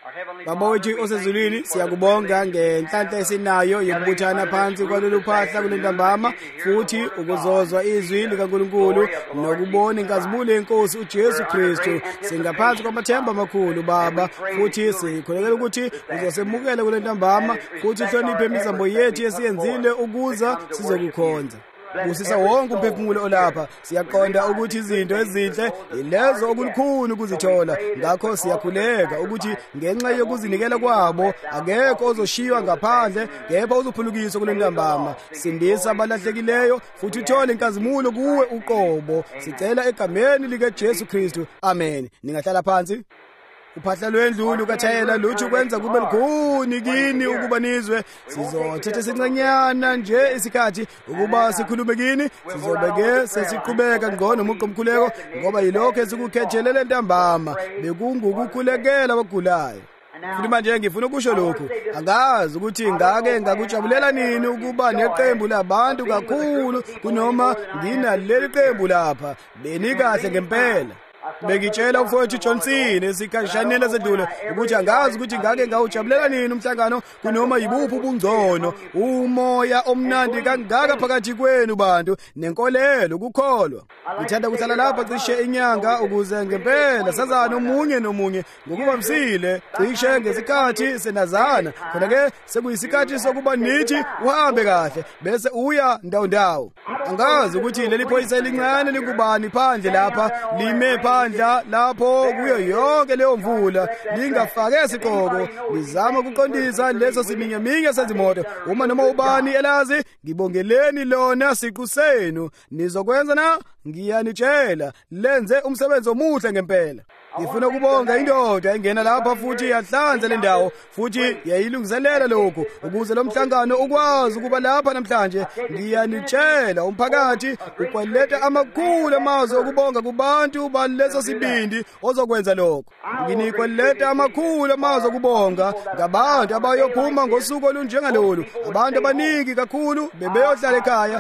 Baba wethu osezulwini, siyakubonga ngenhlanhla esinayo yokubuthana phansi kwalolu phahla kule ntambama, futhi ukuzozwa izwi likaNkulunkulu nokubona inkazimulo yenkosi uJesu Kristu. Singaphansi kwamathemba amakhulu Baba, futhi sikhulekela ukuthi uzosemukela kule ntambama, futhi uhloniphe imizambo yethu esiyenzile ukuza sizokukhonza. Busisa wonke umphefumulo olapha. Siyaqonda ukuthi izinto ezinhle yilezo okulukhuni ukuzithola. Ngakho siyakhuleka ukuthi ngenxa yokuzinikela kwabo akekho ozoshiywa ngaphandle, kepha uzophulukiswa kule ntambama. Sindisa abalahlekileyo futhi uthole inkazimulo kuwe uqobo. Sicela egameni likaJesu Kristu. Amen. Ningahlala phansi. Uphahla lwendlu lukaThayela luthi ukwenza kube lukhuni kini ukuba nizwe. Sizothetha isincanyana nje isikhathi ukuba sikhulume kini. Sizobeke sesiqhubeka ngcono umuqo omkhuleko ngoba yilokho esikukhethele le ntambama, bekungukukhulekela abagulayo. Futhi manje ngifuna ukusho lokhu, angazi ukuthi ngake ngakujabulela nini ukuba neqembu labantu kakhulu kunoma nginaleli qembu lapha. Benikahle ngempela. Bengitshela ufowethu Johnson esikhashaneni esedlule ukuthi angazi ukuthi ngake ngawujabulela nini umhlangano kunoma yibuphi ubungcono, umoya omnandi kangaka phakathi kwenu bantu nenkolelo ukukholwa. Ngithanda ukuhlala lapha cishe inyanga ukuze ngempela sazana omunye nomunye ngokuvamsile, cishe ngesikhathi senazana. Khona ke sekuyisikhathi sokuba nithi uhambe kahle bese uya ndawo. Angazi ukuthi leli phoyisa elincane likubani phandle lapha, lime phandla lapho kuyo yonke leyo mvula, lingafake isiqhoko lizama ukuqondisa leso siminyaminya sezimoto. Uma noma ubani elazi, ngibongeleni lona siqu senu nizokwenza na. Ngiyanitshela lenze umsebenzi omuhle ngempela. Ngifuna ukubonga indoda engena lapha futhi yahlanza le ndawo futhi yayilungiselela lokhu ukuze lo mhlangano ukwazi ukuba lapha namhlanje. Ngiyanitshela umphakathi ukweleta amakhulu amazwi okubonga kubantu baleso sibindi ozokwenza lokho. Nginikweleta amakhulu amazwi okubonga ngabantu abayophuma ngosuku olunjengalolu, abantu abaningi kakhulu bebeyohlala ekhaya.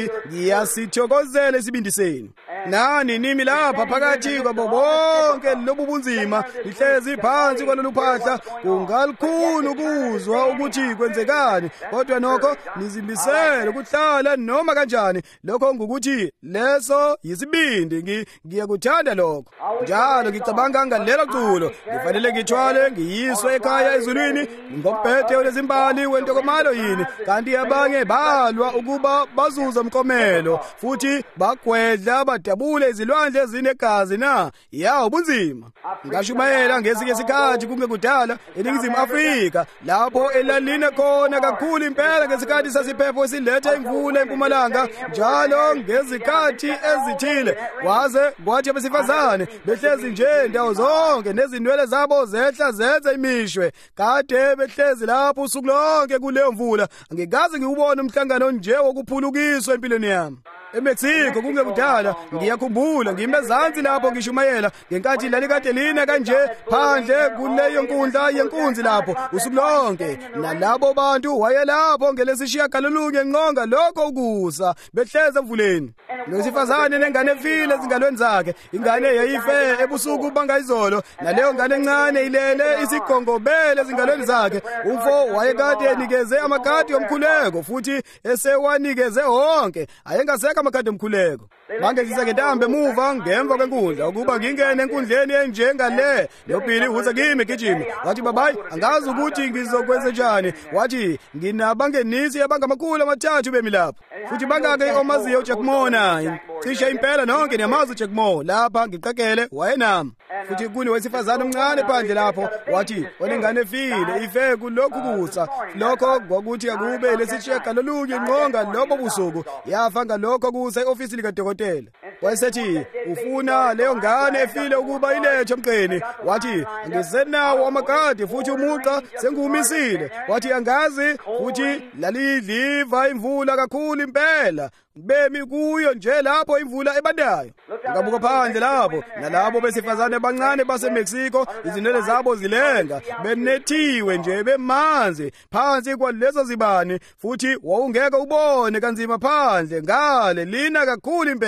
Ngiyasithokozela isibindi senu. Nani nimi lapha phakathi kwabo bonke lobu bunzima lihlezi phansi kwalolu phahla. Kungalukhuni ukuzwa ukuthi kwenzekani, kodwa nokho nizimisele ukuhlala noma kanjani. Lokho ngukuthi leso yisibindi. Ngiyakuthanda lokho. Njalo ngicabanga ngalelo culo ngifanele ngithwale ngiyiswe ekhaya ezulwini ngombhede olezimbali wentokomalo yini, kanti abanye balwa ukuba bazuza umkomelo futhi bagwedla badabule izilwandle ezinegazi na. Yawo bunzima. Ngashumayela ngesinye isikhathi kungekudala eNingizimu Afrika lapho elalina khona kakhulu impela ngesikhathi sasiphepho silethe imvula empumalanga njalo ngezikhathi ezithile. Waze kwathi abesifazane behlezi nje ndawo zonke nezinwele zabo zehla zenze imishwe, kade behlezi lapho usuku lonke kuleyo mvula. Angikaze ngiwubone umhlangano nje wokuphulukiswa empilweni yami. eMexico kungekudala ngiyakhumbula ngimezansi lapho ngishumayela ngenkathi lalikade lina kanje phandle kuleyo nkundla yenkunzi lapho usuku lonke, nalabo bantu wayelapho ngelesishiyagalolunye nqonga lokho ukusa behleze emvuleni. Losifazane nengane efile ezingalweni zakhe, ingane yayife ebusuku bangayizolo, naleyo ngane encane ilele isigongobele ezingalweni zakhe. Umfo wayekade enikeze amakati omkhuleko futhi esewanikeze wonke, ayengaseka amakati omkhuleko. Bangezisa ngentambo emuva ngemva kwenkundla ukuba ngingene enkundleni enjengale. Lobhili uza kimi gijima wathi, babayi angazi ukuthi ngizokwenza njani. Wathi nginabangenisi abangamakhulu amathathu bemi lapha, futhi bangake omaziyo uJack Moore. Cishe impela nonke niyamazi uJack Moore lapha ngiqekele wayenami. Futhi kunowesifazane omncane phandle lapho, wathi olengane efile ife kulokhu kusa. Lokho kwakuthi akube lesishiyagalolunye nqonga lobo busuku, yafa ngalokho kusa e-ofisi likadokotela. Wayesethi ufuna leyo ngane efile ukuba ilethe emqeni. Wathi ngisenawo amakadi futhi umuqa sengumisile. Wathi angazi futhi lalidliva imvula kakhulu impela, bemi kuyo nje lapho imvula ebandayo. Ngabuka phandle lapho nalabo besifazane abancane baseMexico, izinwele zabo zilenga, benethiwe nje bemanzi phansi kwalezo zibani, futhi wawungeke ubone kanzima phandle ngale lina kakhulu impela.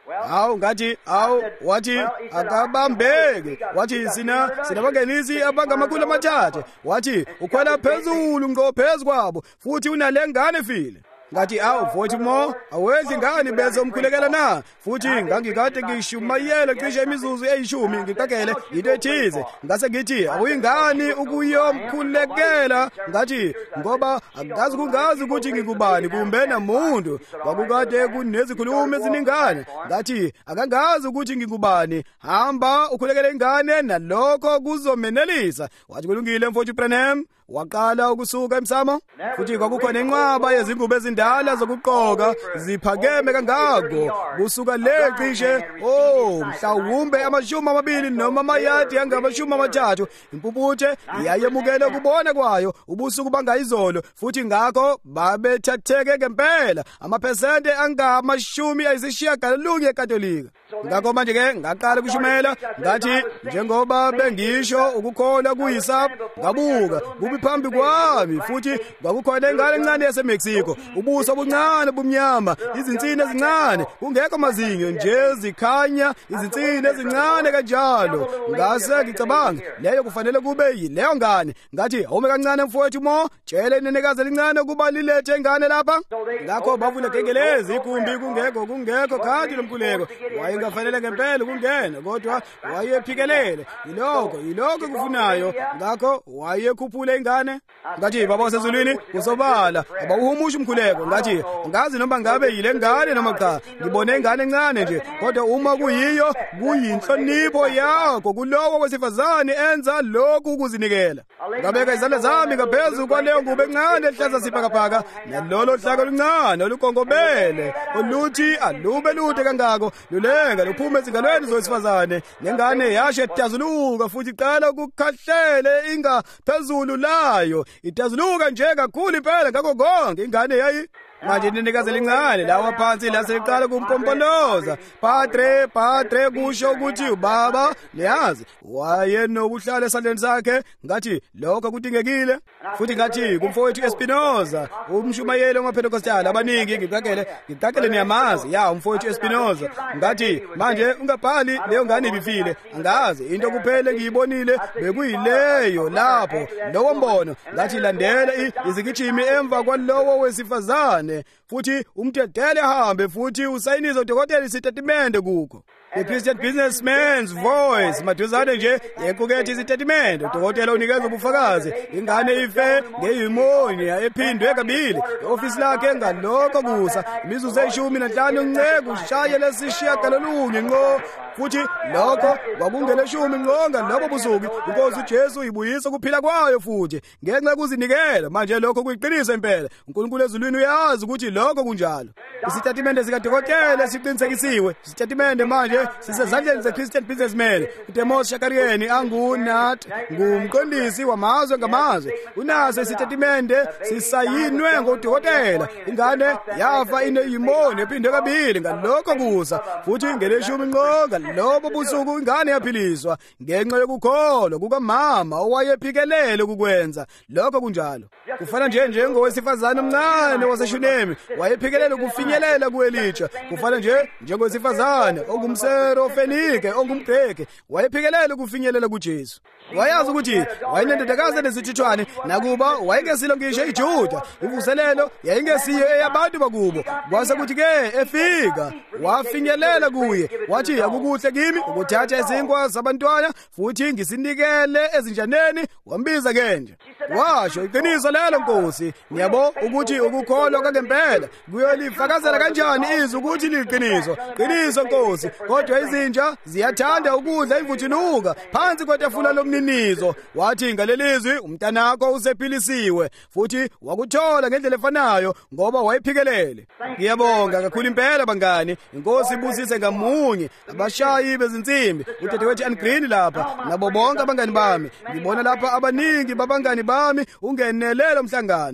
Hawu ngathi wathi akabambeke, wathi sinabangenisi abangamakhulu amathathu, wathi ukhwela phezulu ngqo phezu kwabo futhi unale ngane file. Ngathi vothi mo awedli ngani bese umkhulekela na, futhi ngangikade ngishumayela cishe imizuzu eyishumi ngiqakele into ethize, ngase ngithi awuyingani ukuyomkhulekela, ngathi ngoba akazi kungazi ukuthi ngikubani kumbe namuntu, kwakukade kunezikhulumi eziningana, ngathi akangazi ukuthi ngikubani, hamba ukhulekele ingane nalokho kuzomenelisa. Wathi kulungile mfowethu Branham, waqala ukusuka emsamo, futhi kwakukhona inqwaba yezingubo ezindala zokugqoka ziphakeme kangako kusuka le cishe mhlawumbe 20 noma amayadi angama-30. Impuputhe yayemukele ukubona kwayo ubusuku bangayizolo, futhi ngakho babethatheke ngempela amaphesente angama-90 eKatolika. Ngakho manje-ke ngaqala ukushumela, ngathi njengoba bengisho ukukholwa kuyisabu, ngabuka kubi phambi kwami, futhi kwakukhona ingane encane yaseMexico, ubuso obuncane bumnyama, izinsini ezincane, kungekho mazinyo nje zikhanya izinsini ezincane kanjalo. Ngase ngicabanga leyo kufanele kube yileyo ngane. Ngathi awume kancane mfowethu mo, tshele inenekazi elincane ukuba lilethe ingane lapha. Ngakho bavula gengelezi igumbi, kungekho khadi lomkhuleko. Wayengafanele ngempela ukungena, kodwa wayephikelele yilokho kufunayo, ngakho wayekhuphule ingane. Ngathi baba wasezulwini kusobala abawuhumusha umkhuleko. Ngathi ngazi noma ngabe yile ngane noma cha, ngibone ingane encane nje, kodwa uma kuyiyo kuyinhlonipho yakho kulowo wesifazane enza lokhu ukuzinikela. Ngabeka izandla zami ngaphezu kwaleyo ngubo encane ehlaza sibhakabhaka, nalolo hlaka oluncane olukongobele oluthi alube lude kangako lulenga luphume ezingalweni zowesifazane. Nengane yasho etazuluka futhi iqala ukukhahlele ingaphezulu layo, itazuluka nje kakhulu impela ngakho konke. Ingane yayi manje inenekazi elincane lawa phansi laseliqala kumpompoloza, padre kusho ukuthi ubaba niyazi wayenokuhlala esandleni sakhe. Ngathi lokho kudingekile, futhi ngathi kumfowethu Espinoza, umshumayeli wamaPentecostal abaningi, ngiqakele niyamazi umfowethu Espinoza. Ngathi manje ungabhali leyo ngane ibifile, angazi into kuphela ngiyibonile bekuyileyo lapho lowo mbono. Ngathi landela izigijimi emva kwalowo wesifazane, futhi umtedele ahambe futhi usayinize udokotela isitatimende kukho. The Christian Businessman's Voice maduzane nje yequkethe isitatimende. Udokotela unikeza ubufakazi, ingane ife ngeyimonia ephindwe kabili, iofisi lakhe ngalokho kusa imizuzu 15 unceku ushaye lesishiyagalolunye ngqo, futhi lokho kwakungele 10 ngqo ngalobo busuku. Inkosi uJesu ibuyisa ukuphila kwayo futhi ngenxa yokuzinikela. Manje lokho kuyiqiniso impela. uNkulunkulu ezulwini uyazi ukuthi lokho kunjalo. Isitatimende sikadokotela siqinisekisiwe. Isitatimende manje sisezandleni ze-Christian Businessman. uDemos Shakarian angunat ngumqondisi wamazwe ngamazwe. Unaso isitatimende sisayinwe ngodokotela. Ingane yafa ineyimoni ephindwe kabili ngalokho kusa, futhi ngele-10 ngqo ngalobo busuku ingane yaphiliswa ngenxa yokukholwa kukamama owayephikelele ukukwenza lokho kunjalo. Kufana nje njengowesifazane omncane waseShunemi wayephikelele ukufinyelela kuElija. Kufana njengowesifazane ongumserofenike ongumGreki wayephikelele ukufinyelela kuJesu. Wayazi ukuthi wayenendodakazi nesithithwane, nakuba wayengesiyo ngisho iJuda. Imvuselelo yayingesiyo eyabantu bakubo. Kwase kuthi-ke efika wafinyelela kuye, wathi akukuhle kimi ukuthatha izinkwa zabantwana futhi ngisinikele ezinjaneni. Wambiza kenje washo, iqiniso lelo Nkosi, ngiyabo ukuthi ukukholwa kwangempela kuyolifakazela kanjani izwi ukuthi liqiniso. Qiniso Nkosi, kodwa izinja ziyathanda ukudla imvuthuluka phansi kwetafula lomninizo. Wathi ngalelizwi umntanakho usephilisiwe, futhi wakuthola ngendlela efanayo ngoba wayephikelele. Ngiyabonga kakhulu impela bangani. Inkosi ibusise ngamunye abashayi bezinsimbi, udadewethu Angreen lapha nabo bonke abangani bami. Ngibona lapha abaningi babangani bami ungenelelo mhlangano.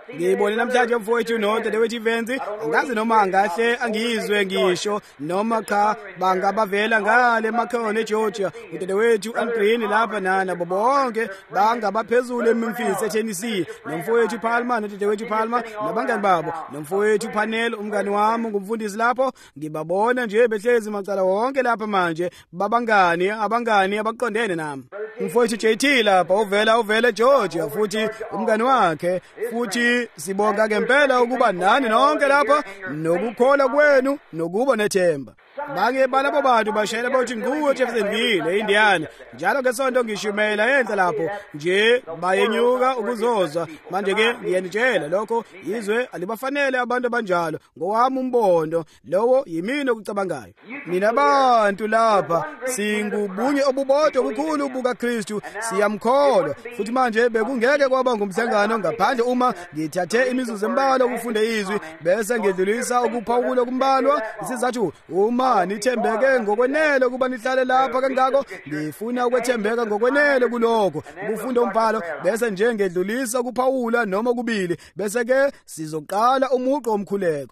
ngibone namhlanje mfowethu nodadewethu Ivenzi, angazi noma angahle angizwe ngisho noma cha bangabavela ngale emakhona eGeorgia, udadewethu Algreen lapha nabo bonke bangabaphezulu eMemphis eTennessee, nomfowethu Palmer nodadewethu Palmer nabangani babo, nomfowethu Panel umngani wami ngumfundisi lapho, ngibabona nje behlezi macala wonke lapha manje, abangani abaqondene nami. Umfowethu JT lapha uvela Georgia futhi umngani wakhe, futhi sibonga ngempela ukuba nani nonke lapha nokukhola kwenu nokuba nethemba. Bange balabo bantu bashayela bathi nguwe Jeffersonville eIndiana, njalo ngesonto ngishumela enhla lapho nje bayenyuka ukuzozwa. Manje ke ngiyanitshela lokho izwe alibafanele abantu abanjalo, ngowami umbondo lowo yimina okucabangayo. Mina abantu lapha singubunye obubodwa obukhulu buka Kristu, siyamkholwa futhi manje bekungeke kwaba ngumhlangano ngaphandle uma ngithathe imizuzu embalwa ukufunda izwi bese ngidlulisa ukuphawula kumbalwa isizathu uma nithembeke ngokwenele ukuba nihlale lapha kangako, ngifuna ukwethembeka ngokwenele kuloko ukufunda umbhalo bese nje ngedlulisa ukuphawula noma kubili bese ke sizoqala umuqo omkhuleko.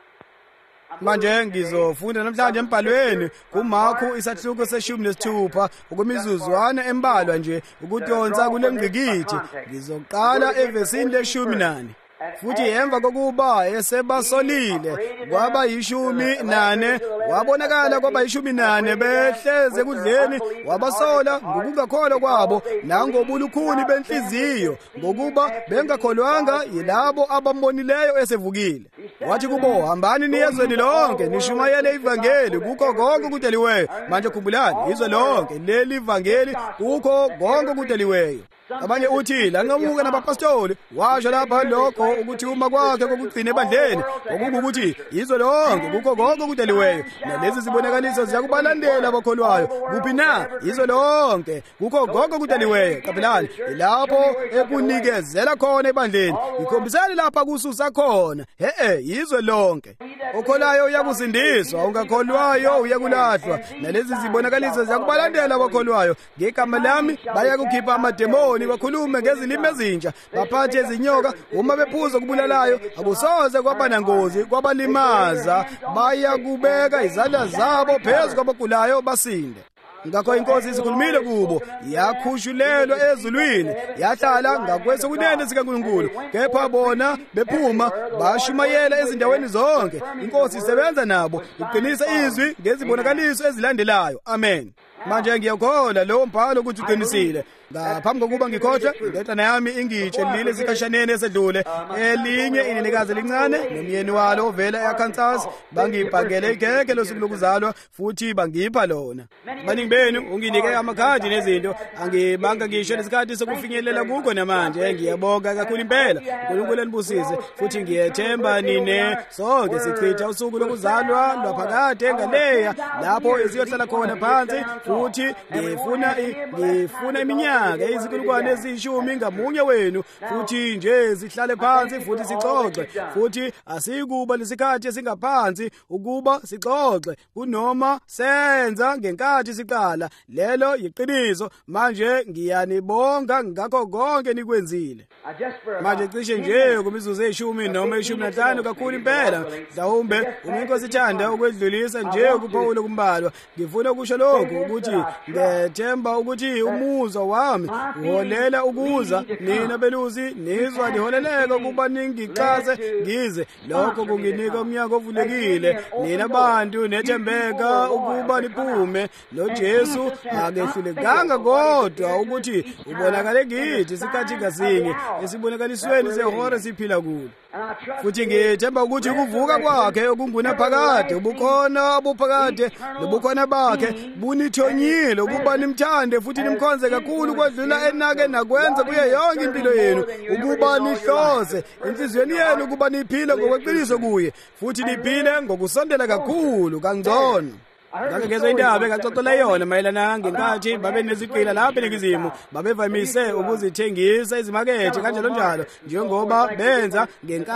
Manje ngizofunda namhlanje embhalweni kuMarku isahluko se-16 okwemizuzwana embalwa nje ukudonsa kule ngqikithi. Ngizoqala evesini le-14 futhi emva kokuba esebasolile kwaba 14 wabonakala kwaba 14 behleze kudleni, wabasola ngokungakholwa kwabo nangobulukhuni benhliziyo ngokuba bengakholwanga yilabo abambonileyo esevukile. Wathi kubo, hambani niyezweni lonke nishumayele ivangeli kukho konke okudeliweyo. Manje khumbulani, izwe lonke leli ivangeli kukho konke okudeliweyo. Abanye uthi la nqamuka nabapostoli washo lapha lokho ukuthi uma kwakhe kokugcina ebandleni ukuthi izwe lonke kukho konke okudeliweyo, nalezi zibonakaliso ziyakubalandela abakholwayo. Kuphi na? Izwe lonke kukho konke okudeliweyo. Kapelani ilapho ekunikezela khona ebandleni, ikhombisani lapha kususa khona. Izwe lonke. Okholayo uyakusindiswa, ungakholwayo uyakulahlwa. Nalezi zibonakaliso ziyakubalandela abakholwayo. Ngegama lami bayakukhipha amademoni, bakhulume ngezilimi ezintsha, baphathe izinyoka, uma bephuza kubulalayo akusoze kwaba nangozi kwabalimaza, bayakubeka izandla zabo phezu kwabagulayo basinde. Ngakho inkosi isikhulumile kubo, yakhushulelwa ezulwini, yahlala ngakwesokunene sikaNkulunkulu, kepha bona bephuma bashumayela ezindaweni zonke. Inkosi isebenza nabo uqinisa izwi ngezibonakaliso ezilandelayo. Amen. Manje ngiyakholwa lowo mbhalo ukuthi uqinisile. Ngaphambi kokuba ngikhohle, indodana yami ingitshelile sikashaneni esedlule, elinye inenekazi elincane nomyeni walo ovela eArkansas bangibhangele igeke losuku lokuzalwa futhi bangipha lona. Baningi benu unginike amakhadi nezinto, angibanga ngisho lesikhathi sokufinyelela kukho namanje. Ngiyabonga kakhulu impela, uNkulunkulu enibusise futhi ngiyethemba nine sonke sichitha usuku lokuzalwa lwaphakade ngaleya lapho isiyohlala khona phansi, futhi ngifuna iminyaka izinkulungwane ezishumi ngamunye wenu, futhi nje sihlale phansi futhi sixoxe, futhi asikuba lesikhathi esingaphansi ukuba sixoxe kunoma senza ngenkathi siqala. Lelo yiqiniso. Manje ngiyanibonga ngakho konke nikwenzile. Manje cishe nje kumizuzu e10 noma 15 kakhulu impela, mhlawumbe umuntu osithanda ukwedlulisa nje ukuphawula kumbalwa. Ngifuna ukusho lokho ukuthi ngethemba ukuthi umuzwa wami uholela ukuza nina belusi nizwa liholeleka ukuba ningichaze ngize. Lokho kunginika umnyaka ovulekile, nina bantu nethembeka ukuba niphume. noJesu akehlulekanga kodwa ukuthi ubonakale kithi isikhathi ngasinye esibonakalisweni sehora siphila kulo. Futhi ngithemba ukuthi ukuvuka kwakhe okunguna phakade ubukhona obuphakade nobukhona bakhe bunithonyile ukuba nimthande futhi nimkhonze kakhulu kwedlula enake nakwenza kuye yonke impilo yenu, ukuba nihlose inhliziyweni yenu ukuba niphile ngokweqiniso kuye futhi niphile ngokusondela kakhulu kangcono. ngake ngezwe indaba engaxoxela yona mayelana ngenkathi babe neziqila lapha eNingizimu babevamise ukuzithengisa ezimakethe kanjalo njalo njengoba benza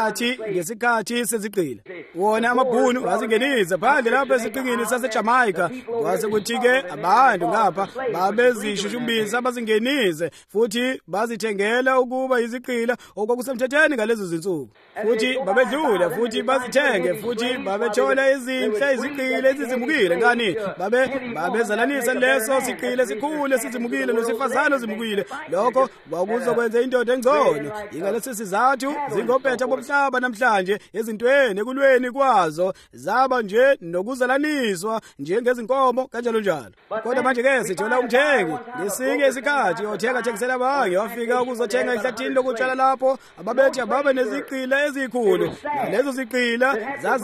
ngesikhathi seziqila. Wona amabhunu azingenisa phandle lapha esiqingini saseJamaica kwase kuthi-ke abantu ngapha babezishushumbisa bazingenise futhi bazithengela ukuba iziqila okwakusemthethweni ngalezo zinsuku, futhi babedlula futhi bazithenge futhi babethola izinhle iziqila ezizimukile ngani babezalanisa leso siqile sikhule sizimukile nosifazane ozimukile. Lokho kwakuzokwenza indoda engcono. Ingalesi sizathu zingophetha bomhlaba namhlanje ezintweni ekulweni kwazo zaba nje nokuzalaniswa njengezinkomo kanjalo njalo. Kodwa manje-ke sithola umthengi ngesinye isikhathi othenga-thengisela abanye wafika ukuzothenga ehlathini lokutshala lapho ababethi ababe neziqila ezikhulu. Nalezo ziqila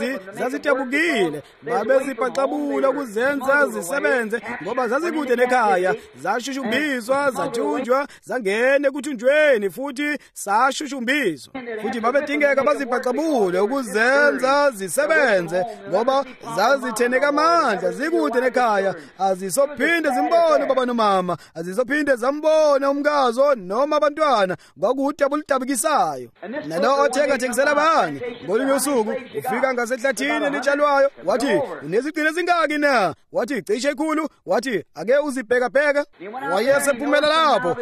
zazidabukile babezibhaxabula ukuzenza zisebenze ngoba zazikude nekhaya, zashushumbiswa zathunjwa zangena ekuthunjweni futhi sashushumbiswa, futhi babedingeka bazibhaxabule ukuzenza zisebenze ngoba zazitheneka amandla zikude nekhaya. Azisophinde zimbone baba nomama, azisophinde zambona umkazo noma abantwana. Kwakudabuludabukisayo. Nalo othenga-thengisela abanye ngolunye usuku ufika ngasehlathini elitshalwayo wathi, uneziqila ezingaki na? Wathi cishe ikhulu. Wathi ake uzibhekabheka. Wayesephumela lapho,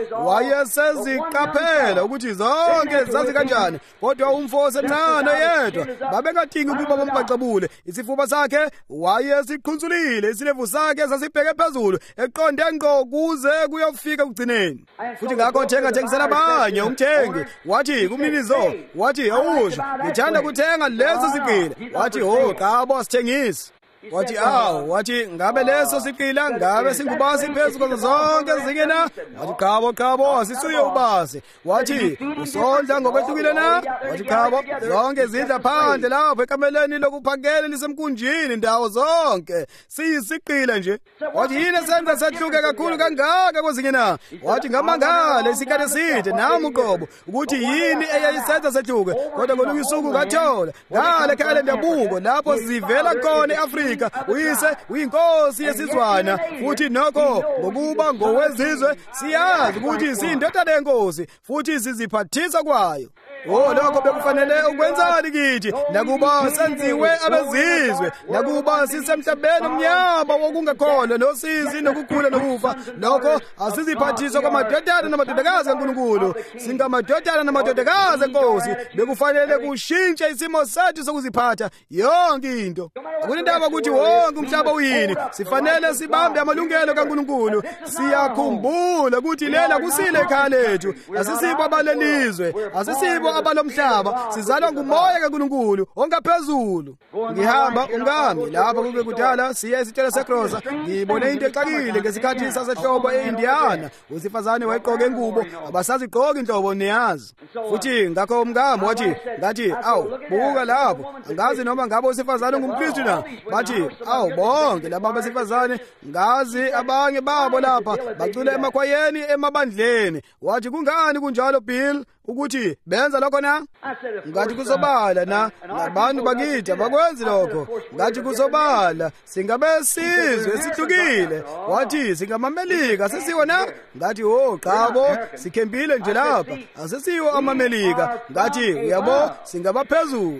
wayeseziqaphela ukuthi zonke zazi kanjani, kodwa umfowabo emncane yedwa babengadingi ukuba bambhaxabule. Isifuba sakhe wayesiqhunzulile, isilevu sakhe sasibheke phezulu eqonde ngqo kuze kuyofika ekugcineni. Futhi ngakho othenga-thengisela abanye umthengi wathi kumninizo, wathi awusho ngithanda kuthenga lezo ziqila. Wathi qabo asithengisi. Wathi wathi ngabe leso siqila ngabe singubasi phezu kwazo zonke zingena? Wathi qabo asisuye ubasi. Wathi usondla ngokwehlukile na? Wathi qabo zonke zidla phandle lapho ekameleni lokuphakela lisemkunjini ndawo zonke siyisiqila nje. Wathi yini esenza sehluke kakhulu kangaka kwezinye na? Wathi ngamangala isikhathi eside nami uqobo ukuthi yini eyayisenza sehluke. Kodwa ngolunye usuku ngathola ngale ekhaya lendabuko lapho zivela khona eAfrika. Uyise uyinkosi yesizwana futhi nokho ngokuba ngowezizwe siyazi ukuthi siyindodana yenkosi futhi siziphathisa kwayo. Lokho bekufanele ukwenzani kithi nakuba senziwe abezizwe, nakuba sisemhlabeni omnyama wokungakholwa nosizi nokukhula nokufa. Lokho asiziphathiswa kwamadodana namadodakazi kaNkulunkulu, singamadodana namadodakazi enkosi. Bekufanele kushintshe isimo sethu sokuziphatha yonke into. Akunindaba ukuthi wonke umhlaba uyini, sifanele sibambe amalungelo kaNkulunkulu. Siyakhumbula ukuthi lela kusile ekhaya lethu, asisibo abalelizwe, asisibo abalomhlaba, sizalwa ngumoya kaNkulunkulu ongaphezulu. Ngihamba ungami lapha kube kudala siya esitolo seGrosa, ngibone into exakile ngesikhathi sasehlobo eIndiana. Usifazane wayeqoke ingubo abasazigqoka inhlobo niyazi. Futhi ngakho umngami wathi ngathi buka lapho, angazi noma ngabe usifazane ngumKristu na. Bathi bonke laba besifazane ngazi abanye babo lapha bacula emakhwayeni emabandleni. Wathi kungani kunjalo Bill ukuthi benza lokho na? Ngathi kusobala nabantu bakithi abakwenzi lokho. Ngathi kusobala singabe sizwe esihlukile. Wathi singamamelika sesiwe na? Ngathi qabo sikhembile nje lapha asesiwo amamelika. Ngathi uyabo singabaphezulu.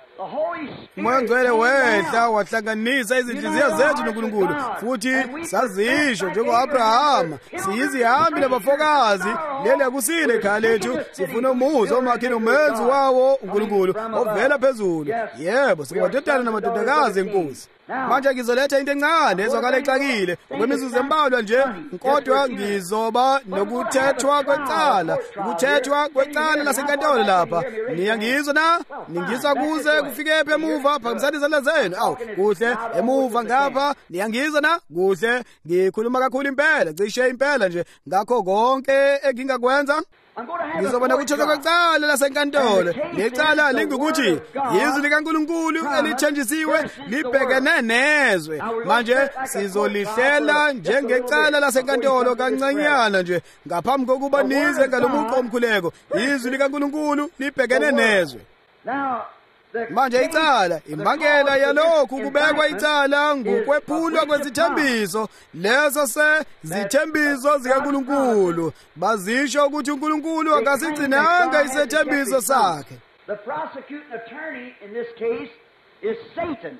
Umoya Ngcwele wehla wahlanganisa izinhliziyo zethu noNkulunkulu futhi sazisho njengo-Abrahama siyizihambi nabafokazi. Leli akusile ekhaya lethu, sifuna umuzo omakhini umenzi wawo uNkulunkulu ovela phezulu. Yebo singamadodana namadodakazi enkosi. Manje ngizoletha into encane ezwakala exakile okwemizuzu embalwa nje, kodwa ngizoba nokuthethwa kwecala, ukuthethwa kwecala lasenkantolo lapha. Niyangizwa na? Ningizwa kuze kufikephi emuva? Phakamisani izandla zenu. Kuhle emuva ngapha. Niyangizwa na? Kuhle. Ngikhuluma kakhulu impela, cishe impela nje ngakho konke engingakwenza. Ngizoba nokuthethwa kwecala lasenkantolo. Lecala lingukuthi izwi likaNkulunkulu elithenjisiwe libhekene nezwe. Manje sizolihlela njengecala lasenkantolo kancanyana nje ngaphambi kokuba nize ngalomuqo omkhuleko. Izwi likaNkulunkulu libhekene nezwe. Manje icala imbangela yalokhu kubekwa icala ngokwephulwa kwezithembiso lezo sezithembiso zikaNkulunkulu. Bazisho ukuthi uNkulunkulu akasigcinanga isethembiso sakhe. The prosecuting attorney in this case is Satan.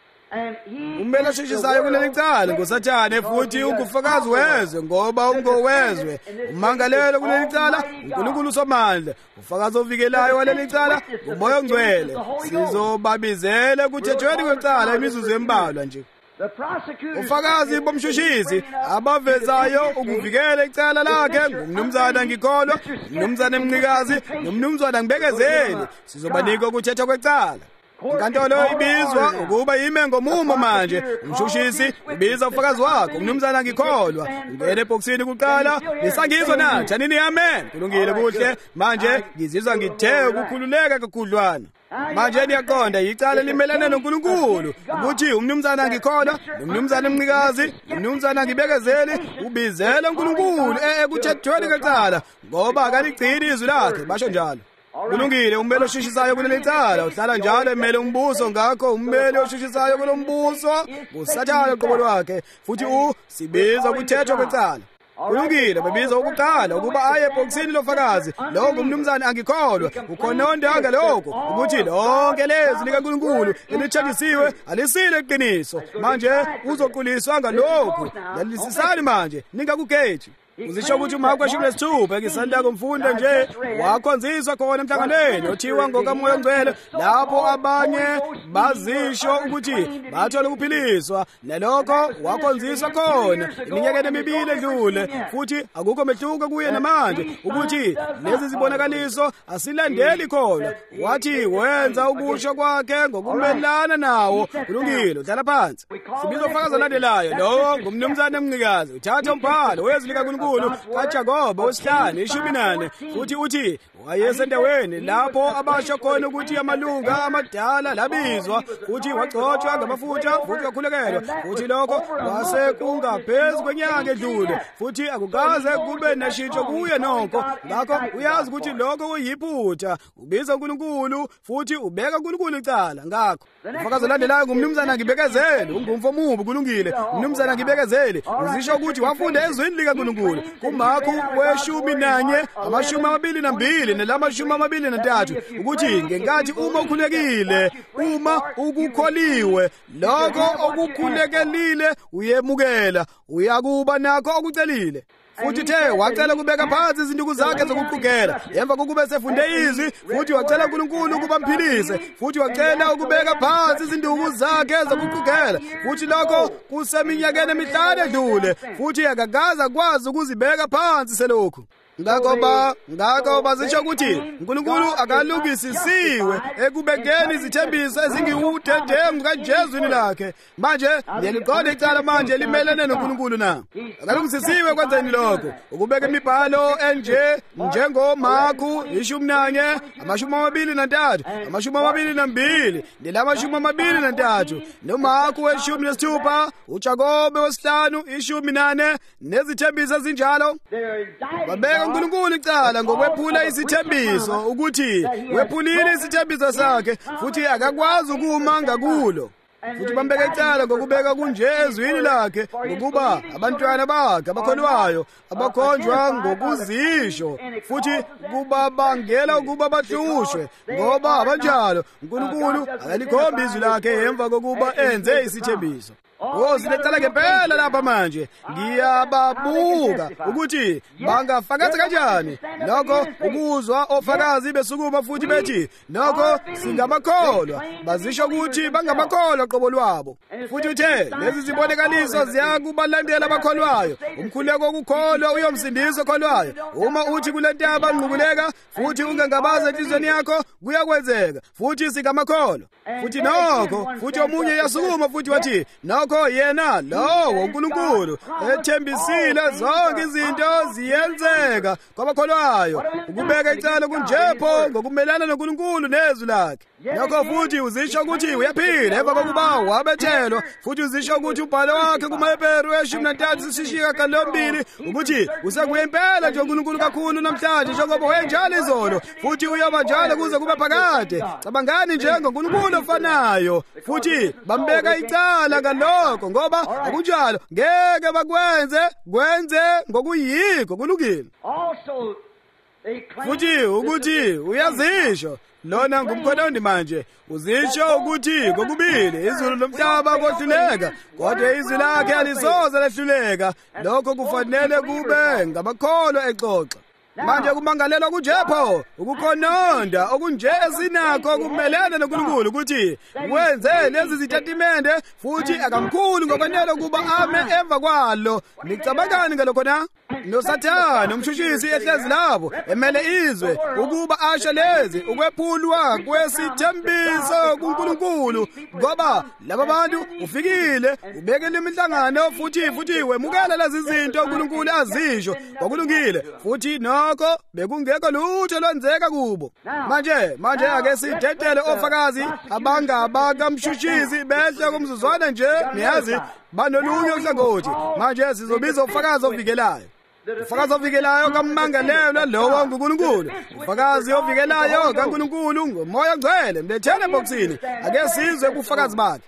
Ummeli osheshisayo kuleli cala nguSathane futhi ungufakazi wezwe ngoba ungowezwe. Umangalelo kuleli cala uNkulunkulu uSomandla. Ufakazi ovikelayo waleli cala uMoya oNgcwele. Sizobabizela kuthethweni kwecala imizuzu embalwa nje. Ufakazi bomshushisi abavezayo ukuvikela icala lakhe ngumnumzana ngikholwa, umnumzana emncikazi, nomnumzana ngibekezeli. Sizobanika ukuthetha kwecala. Inkantolo ibizwa ukuba ime ngomumo manje. Umshushisi ubiza ufakazi wakho, umnumzana ngikholwa. Ungene ebhokisini kuqala, nisangizwa na? Janini amen. Kulungile kuhle. Manje ngizizwa ngithe ukukhululeka kakhudlwana. Manje niyaqonda icala limelana noNkulunkulu ukuthi umnumzana ngikholwa, umnumzana emncikazi, umnumzana ngibekezeli ubizela uNkulunkulu ekuthethweni kwecala ngoba akaligcini izwi lakhe. Basho njalo. Kulungile, ummeli osheshisayo kuleli cala uhlala njalo emele umbuso. Ngakho ummeli osheshisayo kulombuso nguSathane qobo lwakhe futhi sibiza ukuthethwa kwecala. Kulungile, bebiza ukuqala ukuba aye ebhokisini lofakazi. Lo ngumnumzana angikholwa. Ukhononda lokho ukuthi lonke lezi likaNkulunkulu elitshengisiwe alisile iqiniso. Manje uzoquliswa ngalokho. Lalisisani manje ningakugeji. Uzisho ukuthi uMarku 16 ngisanda kumfunda nje wakhonziswa khona emhlanganweni othiwa ngokaMoya oNgcwele lapho abanye bazisho ukuthi bathola ukuphiliswa. Nalokho wakhonziswa khona iminyaka emibili edlule futhi akukho mehluko kuye namanje ukuthi lezi zibonakaliso asilandeli khona. Wathi wenza ukusho kwakhe ngokumelana nawo. Kulungile, uhlala phansi. Sibiza ufakazi olandelayo. Lo ngumnumzana emncikazi uthatha umbhalo wezwi likaNkulunkulu kaJakobe 5:14 futhi uthi wayesendaweni lapho abasho khona ukuthi amalunga amadala labizwa futhi wagcotshwa ngamafutha futhi wakhulekelwa futhi lokho wase kungaphezu kwenyanga edlule futhi akukaze kube nashintsho kuye nokho. Ngakho uyazi ukuthi lokho kuyiphutha. Ubiza uNkulunkulu futhi ubeka uNkulunkulu icala. Ngakho ufakazi olandelayo ngumnumzana ngibekezeli ungumfo mubi. Kulungile, umnumzana ngibekezeli uzisho ukuthi wafunda ezwini likaNkulunkulu kuMarku 11:22 nela-23 ukuthi ngenkathi uma ukhulekile, uma ukukholiwe, lokho okukhulekelile uyemukela, uyakuba nakho okucelile. Futhi the wacela kubeka phansi izinduku zakhe zokuqhugela emva kokuba sefunde izwi futhi wacela uNkulunkulu ukuba mphilise futhi wacela ukubeka phansi izinduku zakhe zokuqhugela futhi lokho kuseminyakeni emihlanu edlule futhi akakaza kwazi ukuzibeka phansi selokhu. Ngakho bazisho ukuthi uNkulunkulu akalungisisiwe ekubekeni izithembiso ezingiwudedengu kaJezwini lakhe. Manje ngiyaliqonda icala manje limelene noNkulunkulu na. Akalungisisiwe kwenzeni lokho ukubeka imibhalo njengoMarku 11:23, 22 nela-23 noMarku 16, uJakobe 5:18 nezithembiso ezinjalo. Babeka uNkulunkulu icala ngokwephula isithembiso ukuthi wephulile isithembiso sakhe futhi akakwazi ukuma ngakulo. Futhi bambeka icala ngokubeka kunje ezwini lakhe ngokuba abantwana bakhe abakholwayo abakhonjwa ngokuzisho futhi kubabangela ukuba bahlushwe ngoba abanjalo uNkulunkulu akalikhomba izwi lakhe emva kokuba enze isithembiso. Zinecala ngempela lapha manje. Ngiyababuka ukuthi bangafakaza kanjani lokho ukuzwa ofakazi besukuma futhi bethi lokho singamakholwa. Bazisho ukuthi bangamakholwa qobo lwabo. Futhi uthe lezi zibonakaliso ziyakubalandela abakholwayo. Umkhuleko wokukholwa uyomsindiso okholwayo. Uma uthi kule ntaba ngqukuleka futhi ungangabaza enhlizweni yakho kuyakwenzeka futhi singamakholwa. Futhi nokho futhi omunye yasukuma futhi wathi nokho nokho yena lowo uNkulunkulu ethembisile zonke izinto ziyenzeka kwabakholwayo ukubeka icala kunjepho ngokumelana noNkulunkulu nezwi lakhe. Nokho futhi uzisho ukuthi uyaphila emva kokuba wabethelwa, futhi uzisho ukuthi ubhalo wakhe kumaHebheru 13:8 ukuthi usekuye impela nje uNkulunkulu kakhulu namhlanje njengoba wenjalo izolo, futhi uyoba njalo kuze kube phakade. Cabangani nje ngoNkulunkulu ofanayo, futhi bambeka icala ngalokho ngoba akunjalo ngeke kwenze ngokuyikho kulungile. Futhi ukuthi uyazisho lona ngumkhonondi manje uzisho ukuthi kokubili izulu lomhlaba kohluleka, kodwa izwi lakhe alisoze lehluleka. Lokho kufanele kube ngamakholwa exoxa. Manje kumangalelwa kunjepho ukukhononda okunje esinakho kumelene noNkulunkulu ukuthi wenze lezi zitatimende, futhi akamkhulu ngokwanele ukuba ame emva kwalo. Nicabangani ngalokho na? NoSathane umshushisi ehlezi lapho emele izwe ukuba asho lezi ukwephulwa kwesithembiso kuNkulunkulu, ngoba laba bantu ufikile ubekele imihlangano futhi wemukela lezi zinto uNkulunkulu azisho kwakulungile, futhi nokho bekungekho lutho lwenzeka kubo. Manje ake sidedele ofakazi abangabakamshushisi behle kumzuzwana nje, niyazi banolunye uhlangothi. Manje sizobiza ufakazi ovikelayo. Ufakazi ovikelayo kaMmangalelwa lowo nguNkulunkulu. Ufakazi ovikelayo kaNkulunkulu ngoMoya Ngcwele. Mlethele ebhokisini ake sizwe kufakazi bakhe.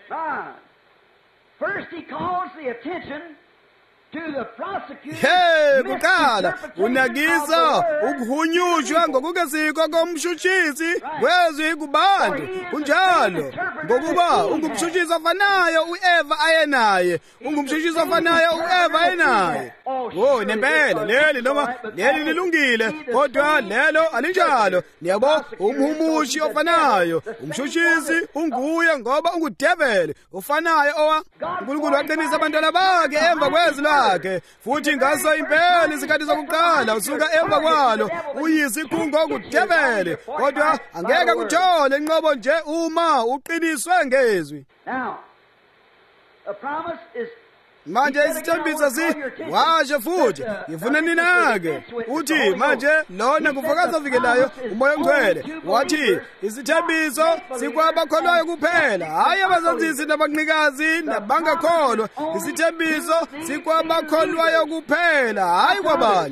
First he calls the attention to the prosecutor. Kuqala unakisa ukuhunyushwa ngokungesikho komshushisi wezwi kubantu. Kunjalo ngokuba ungumshushisi ofanayo uEva ayenaye, ungumshushisi ofanayo uEva ayenaye. Nempela leli lilungile, kodwa lelo alinjalo. Niyabo, umhumushi ofanayo, umshushisi unguye ngoba ungudeveli ofanayo owa uNkulunkulu waqinisa abantwana bakhe emva kwezwi lakhe, futhi ngaso impela isikhathi sokuqala usuka emva kwalo uyisikhungo okudeveli, kodwa angeke kuthole inqobo nje uma uqiniswe ngezwi. Manje isithembiso washe futhi ngifuna ninake uthi manje lona kufakazi ovikelayo uMoya Ngcwele wathi isithembiso sikwabakholwayo kuphela, hayi abazanzisi nabanqikazi nabangakholwa. Isithembiso sikwabakholwayo kuphela, hayi kwabanye.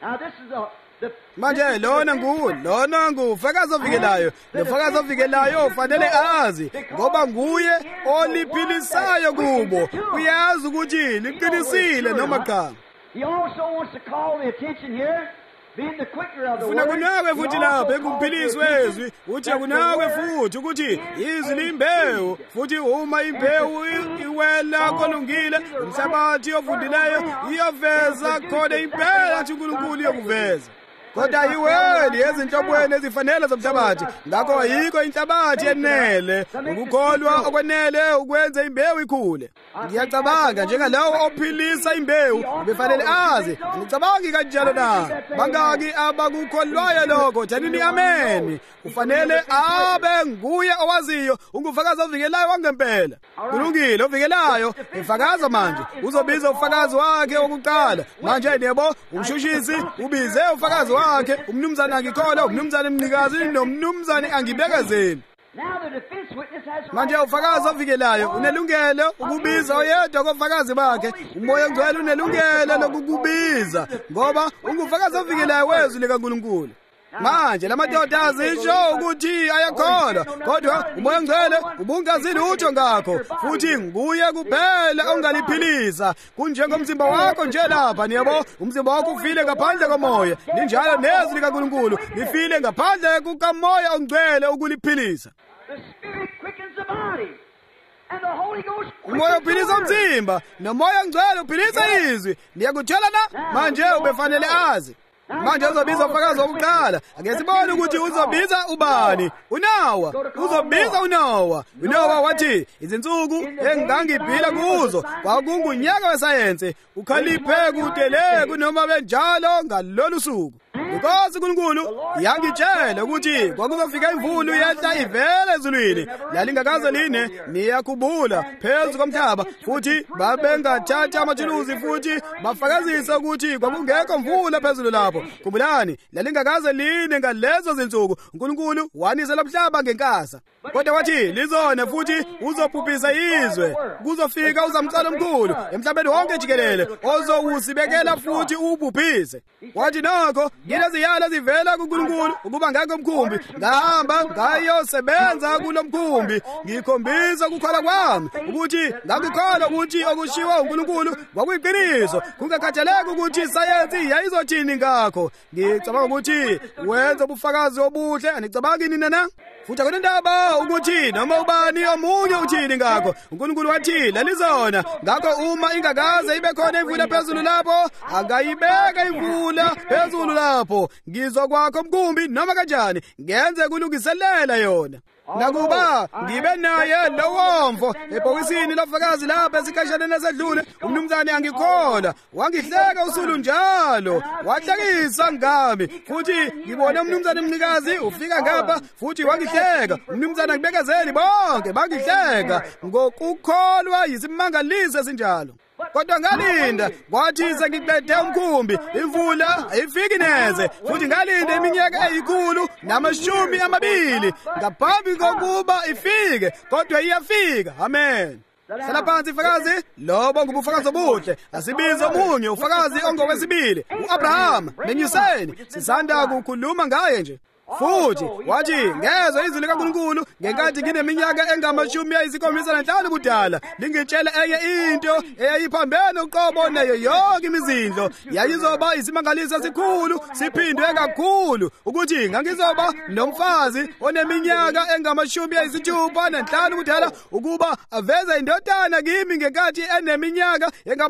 Manje lona ngufakazi ovikelayo. Nofakazi ovikelayo ufanele azi ngoba nguye oliphilisayo kubo. Uyazi ukuthi liqinisile noma cha. He also wants to call the attention here, being the quicker of the word. Kunawe futhi lapho ekuphilisa wezwi uthi kunawe futhi ukuthi izwi limbewu, futhi uma imbewu iwela kolungile umhlabathi ovundileyo iyoveza khona impela athi uNkulunkulu yokuveza. Kodwa iweli ezinhlobweni ezifanele zomhlabathi, ngakho ayikho inhlabathi enele ukukholwa okwenele ukwenza imbewu ikhule. Ngiyacabanga njengalawo ophilisa imbewu ubefanele azi. Angicabangi kanjalo na. Bangaki abakukholwayo lokho? Thanini amen. Kufanele abe nguye owaziyo, ungufakazi ovikelayo wangempela. Kulungile, ovikelayo efakaza manje. Uzobiza ufakazi wakhe wokuqala. Manje yebo umshushisi ubize ufakazi wakhe, umnumzane angikholwa, umnumzane mnikazi nomnumzane angibekezeli. Manje ufakazi ovikelayo unelungelo ukubiza oyedwa kofakazi bakhe. uMoya Ngcwele unelungelo lokukubiza ngoba ungufakazi ovikelayo wezwi likaNkulunkulu. Manje lamadoda azisho ukuthi ayakholwa, kodwa uMoya Ngcwele ubungazili utho ngakho, futhi nguye kuphela ongaliphilisa. Kunjengomzimba wakho nje lapha, niyabo, umzimba wakho ufile ngaphandle komoya. Linjalo nezwi likaNkulunkulu lifile ngaphandle kukaMoya Ongcwele ukuliphilisa. Umoya uphilisa umzimba, noMoya Ngcwele uphilisa izwi. Niyakuthola na? Manje ubefanele azi. Manje uzobiza ufakazi wokuqala. Ake sibone ukuthi uzobiza ubani. uNowa. Uzobiza uNowa. uNowa wathi izinsuku engangiphila kuzo kwakungunyaka wesayensi. Ukhaliphe kude le kunoma benjalo ngalolu suku. inkosi uNkulunkulu yangitshela ukuthi kwakuzofika imvula yehla ivele ezulwini lalingakaze line niyakubula phezu komhlaba futhi babengathatha amathuluzi futhi bafakazisa ukuthi kwakungekho mvula phezulu lapho. Khumbulani, lalingakaze line ngalezo zinsuku uNkulunkulu wanisela umhlaba ngenkasa, kodwa wathi lizona futhi uzobhubhisa izwe. Kuzofika uzamcala omkhulu emhlabeni wonke jikelele ozowusibekela futhi ubhubhise. Wathi nokho ngileziyala zivela kuNkulunkulu ukuba ngake umkhumbi ngahamba ngayosebenza kulo mkhumbi ngikhombisa ukukhala kwami ukuthi ngakukholwa ukuthi okushiwo uNkulunkulu kwakuyiqiniso kungakhathaleki ukuthi isayensi yayizothini ngakho. Ngicabanga ukuthi wenza ubufakazi obuhle, anicabangi nina na? Futhi akunendaba ukuthi noma ubani omunye uthini ngakho. uNkulunkulu wathi lalizona ngakho uma ingakaze ibe khona imvula phezulu lapho angayibeka imvula phezulu lapho. Ngizokwakho mkhumbi noma kanjani ngenze kulungiselela yona. Nakuba ngibe naye lowomfo ebhokisini lofakazi lapha esikhashana esedlule, umnumzane angikholwa wangihleka usulu njalo wahlekisa ngami. Futhi ngibona umnumzane mnikazi ufika ngapha futhi wangihleka. Umnumzane ngibekezeli bonke bangihleka ngokukholwa yisimangaliso esinjalo. Kodwa ngalinda kwathi sengiqede umkhumbi imvula ayifiki neze futhi ngalinda iminyaka eyi120 ngaphambi kokuba ifike, kodwa iyafika. Amen. Hlala phansi mfakazi, lobo ngubufakazi obuhle. Asibize omunye ufakazi ongowesibili, uAbraham. Menyuseni sisanda kukhuluma ngaye nje. Futhi wathi ngezwe izwi likaNkulunkulu ngenkathi ngineminyaka engama75 budala lingitshela enye into eyayiphambene uqobo nayo yonke imizindlo yayizoba isimangaliso esikhulu siphindwe kakhulu ukuthi ngangizoba nomfazi oneminyaka engama65 budala ukuba aveze indodana kimi ngenkathi eneminyaka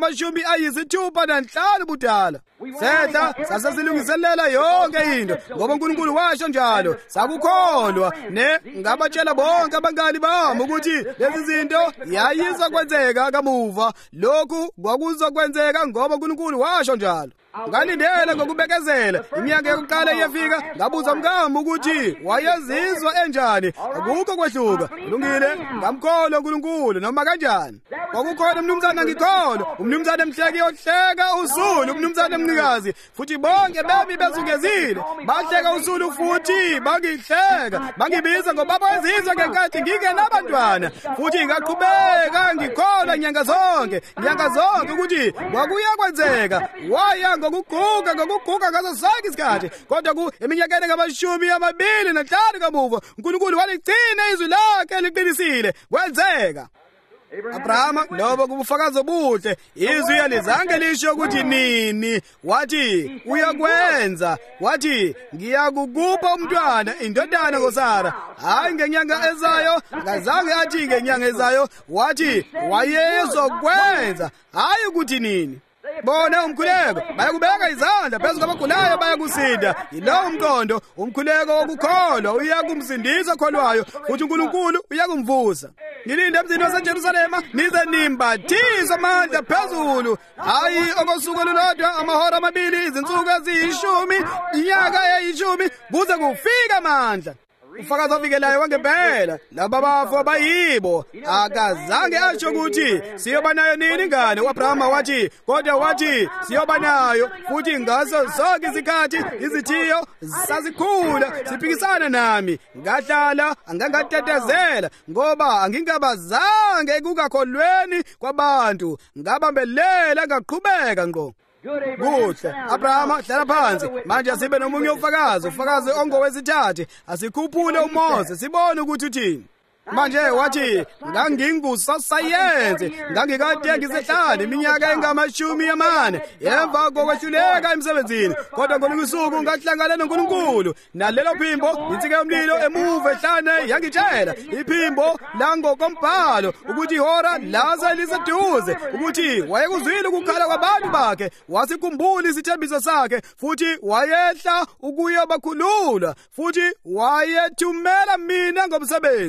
engama65 budala. Setha sasesilungiselela yonke into ngoba uNkulunkulu washo njalo. Sakukholwa ngabatshela bonke abangani bami ukuthi lezi zinto yayizokwenzeka kamuva. Lokhu kwakuzokwenzeka ngoba uNkulunkulu washo njalo. Ngalindela ngokubekezela iminyaka yokuqala iyafika. Ngabuza umkami ukuthi wayezizwa enjani. Akukho kwehluka. Kulungile, ngamkholwa uNkulunkulu noma kanjani. Kwakukhona umnumzane angikholwa, umnumzane mhleki ohleka usulu, umnumzane mnikazi, futhi bonke bebi bezungezile bahleka usulu futhi bangihleka. Bangibiza ngobaba wezizwe ngenkathi ngingenabantwana, futhi ngaqhubeka ngikholwa nyanga zonke ukuthi kwakuyakwenzeka. Waya ngokuguga ngazo sonke isikhathi, kodwa eminyakeni engama25 kamuva uNkulunkulu waligcina izwi lakhe liqinisile, kwenzeka. Abrahama lobo kubufakazi obuhle. Izwi alizange lisho ukuthi nini. Wathi uyakwenza. Wathi ngiyakukupha umntwana, indodana ngoSara. Hayi ngenyanga ezayo, ngazange athi ngenyanga ezayo. Wathi wayezokwenza, hayi ukuthi nini. Bona umkhuleko bayakubeka izandla phezu kwabagulayo bayakusinda. Yilowo umqondo, umkhuleko wokukholwa uyakumsindisa okholwayo futhi uNkulunkulu uyakumvusa. Ngilinde emzini waseJerusalema nize nimbathiswe amandla phezulu, hayi okosuku olulodwa, amahora 2, izinsuku eziyi10, inyaka eyi10 kuze kufike amandla. Ufakazi ovikelayo wangempela. Laba bafu abayibo akazange asho ukuthi siyoba nayo nini ingane. uAbrahama wathi, kodwa wathi siyoba nayo futhi ngaso zonke izikhathi izithiyo sazikhula siphikisana nami. Ngahlala angangatetezela ngoba angingabazange kungakholweni kwabantu. Ngabambelela ngaqhubeka ngqo. Kuhle. Abrahama hlala phansi. Manje asibe nomunye ufakazi ongowesithathu. Asikhuphule uMose sibone ukuthi uthini. Manje wathi ngangingusosayensi, ngangikade ngisehlala iminyaka engama40 emva kokwehluleka emsebenzini, kodwa ngolungusuku ngahlangana noNkulunkulu. Nalelo phimbo insika yomlilo emuva ehlane yangitshela iphimbo langokombhalo ukuthi ihora laze liseduze, ukuthi wayekuzwile ukukhala kwabantu bakhe, wasikhumbula isithembiso sakhe, futhi wayehla ukuyobakhulula, futhi wayethumela mina ngomsebenzi.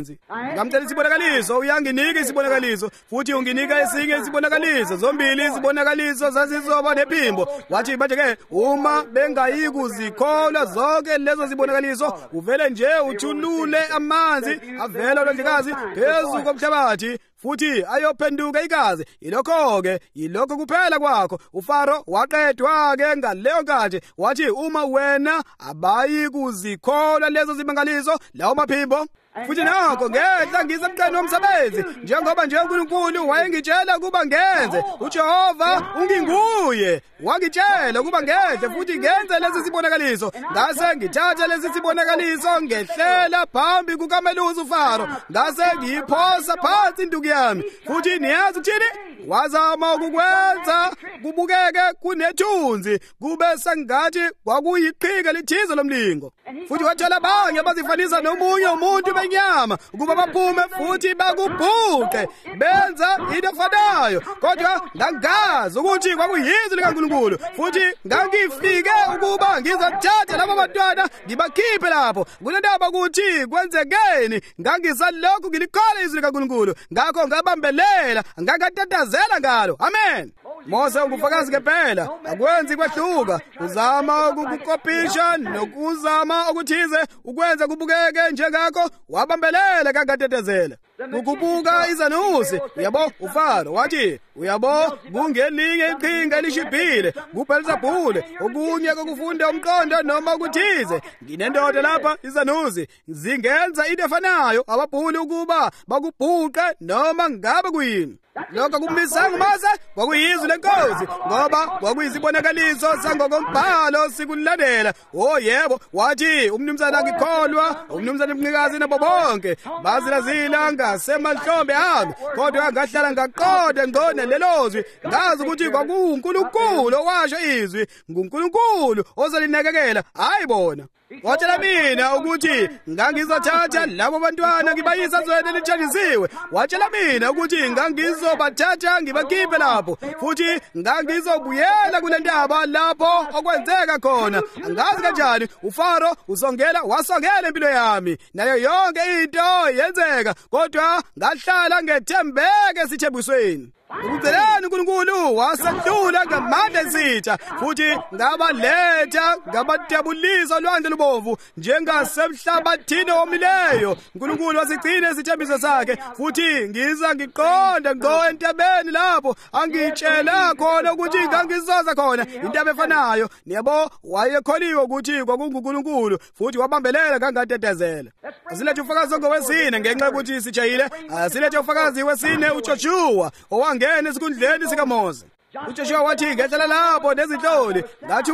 ngamtshela isibonakaliso, uyanginika isibonakaliso, futhi unginika esinye isibonakaliso, zombili izibonakaliso zazizoba nephimbo. Wathi manje-ke uma bengayikuzikholwa zonke lezo zibonakaliso, uvele nje uthulule amanzi avela olwandlekazi phezu komhlabathi futhi ayophenduka igazi. Ilokho-ke yilokho kuphela kwakho. uFaro waqedwa-ke ngaleyo nkathi. Wathi uma wena abayikuzikholwa lezo zimangaliso, lawo maphimbo, futhi nakho ngehla ngisemqeni womsebenzi, njengoba nje uNkulunkulu wayengitshela ukuba ngenze. uJehova unginguye wangitshela ukuba ngehle futhi ngenze lezi zibonakaliso. Ngase ngithatha lezi zibonakaliso ngehlela phambi kukamelusi uFaro, ngase ngiyiphosa phansi induku yami. Futhi niyazi ukuthini? Wazama ukukwenza kubukeke kunethunzi, kube sengathi kwakuyiqhika lithize lomlingo. Futhi wathola abanye abazifanisa nomunye umuntu benyama ukuba baphume futhi bakubhuqe benza into efanayo, kodwa ngangazi ukuthi kwakuyizwi likaNkulunkulu. Futhi ngangifike ukuba ngizathatha labo bantwana ngibakhiphe lapho. Kunendaba ukuthi kwenzekeni, ngangisalokhu ngilikhola izwi likaNkulunkulu, ngakho ngabambelela, ngangatatazela ngalo. Amen. Mose ungufakazi ngempela, akwenzi kwehluka. Uzama ukukukopisha nokuzama okuthize ukwenza kubukeke njengakho, wabambelela kangatetezela. Ukubuka izanusi, uyabo uFaro wathi, uyabo kungelinye iqhinga elishibhile kuBhelizebhuli, okunye kokufunda umqondo noma ukuthize. Nginendoda lapha izanusi zingenza into efanayo ababhuli ukuba bakubhuqe noma ngabe kuyini. Lokho kumisanga Mose kwakuyizwi lenkosi, ngoba kwakuyizibonakaliso sangokombhalo sikulandela. Oh yebo, wathi umnumzana ngikholwa, umnumzana Mncikazi nabo bonke bazilazila ngasemahlombe ami, kodwa ngahlala ngaqonda ngqona lelozwi, ngazi ukuthi kwakuNkulunkulu owasho izwi, nguNkulunkulu ozalinakekela, hayi bona. Watshela mina ukuthi ngangizothatha labo bantwana ngibayisa ezweni elitshengisiwe. Watshela mina ukuthi ngangizobathatha ngibakhiphe lapho, futhi ngangizobuyela kule ndaba lapho okwenzeka khona. Angazi kanjani uFaro wasongela impilo yami, nayo yonke into yenzeka, kodwa ngahlala ngethembeke esithembisweni. Ukugcineni uNkulunkulu wasedlula ngamandla esitha, futhi ngabaletha ngabatebulisa olwandle lubovu njengasemhlabathini omileyo. uNkulunkulu wasigcina isithembiso sakhe, futhi ngiza ngiqonda ngqo entabeni lapho angitshela khona ukuthi ngangizoza khona intaba efanayo. Niyabo wayekholiwe ukuthi kwakunguNkulunkulu, futhi wabambelela kangatetezela. Asilethe ufakazi ngowesine ngenxa yokuthi sijayile. Asilethe ufakazi wesine uJoshua owangena esikhundleni sikaMose. uJoshua wathi ngehlela lapho nezinhloli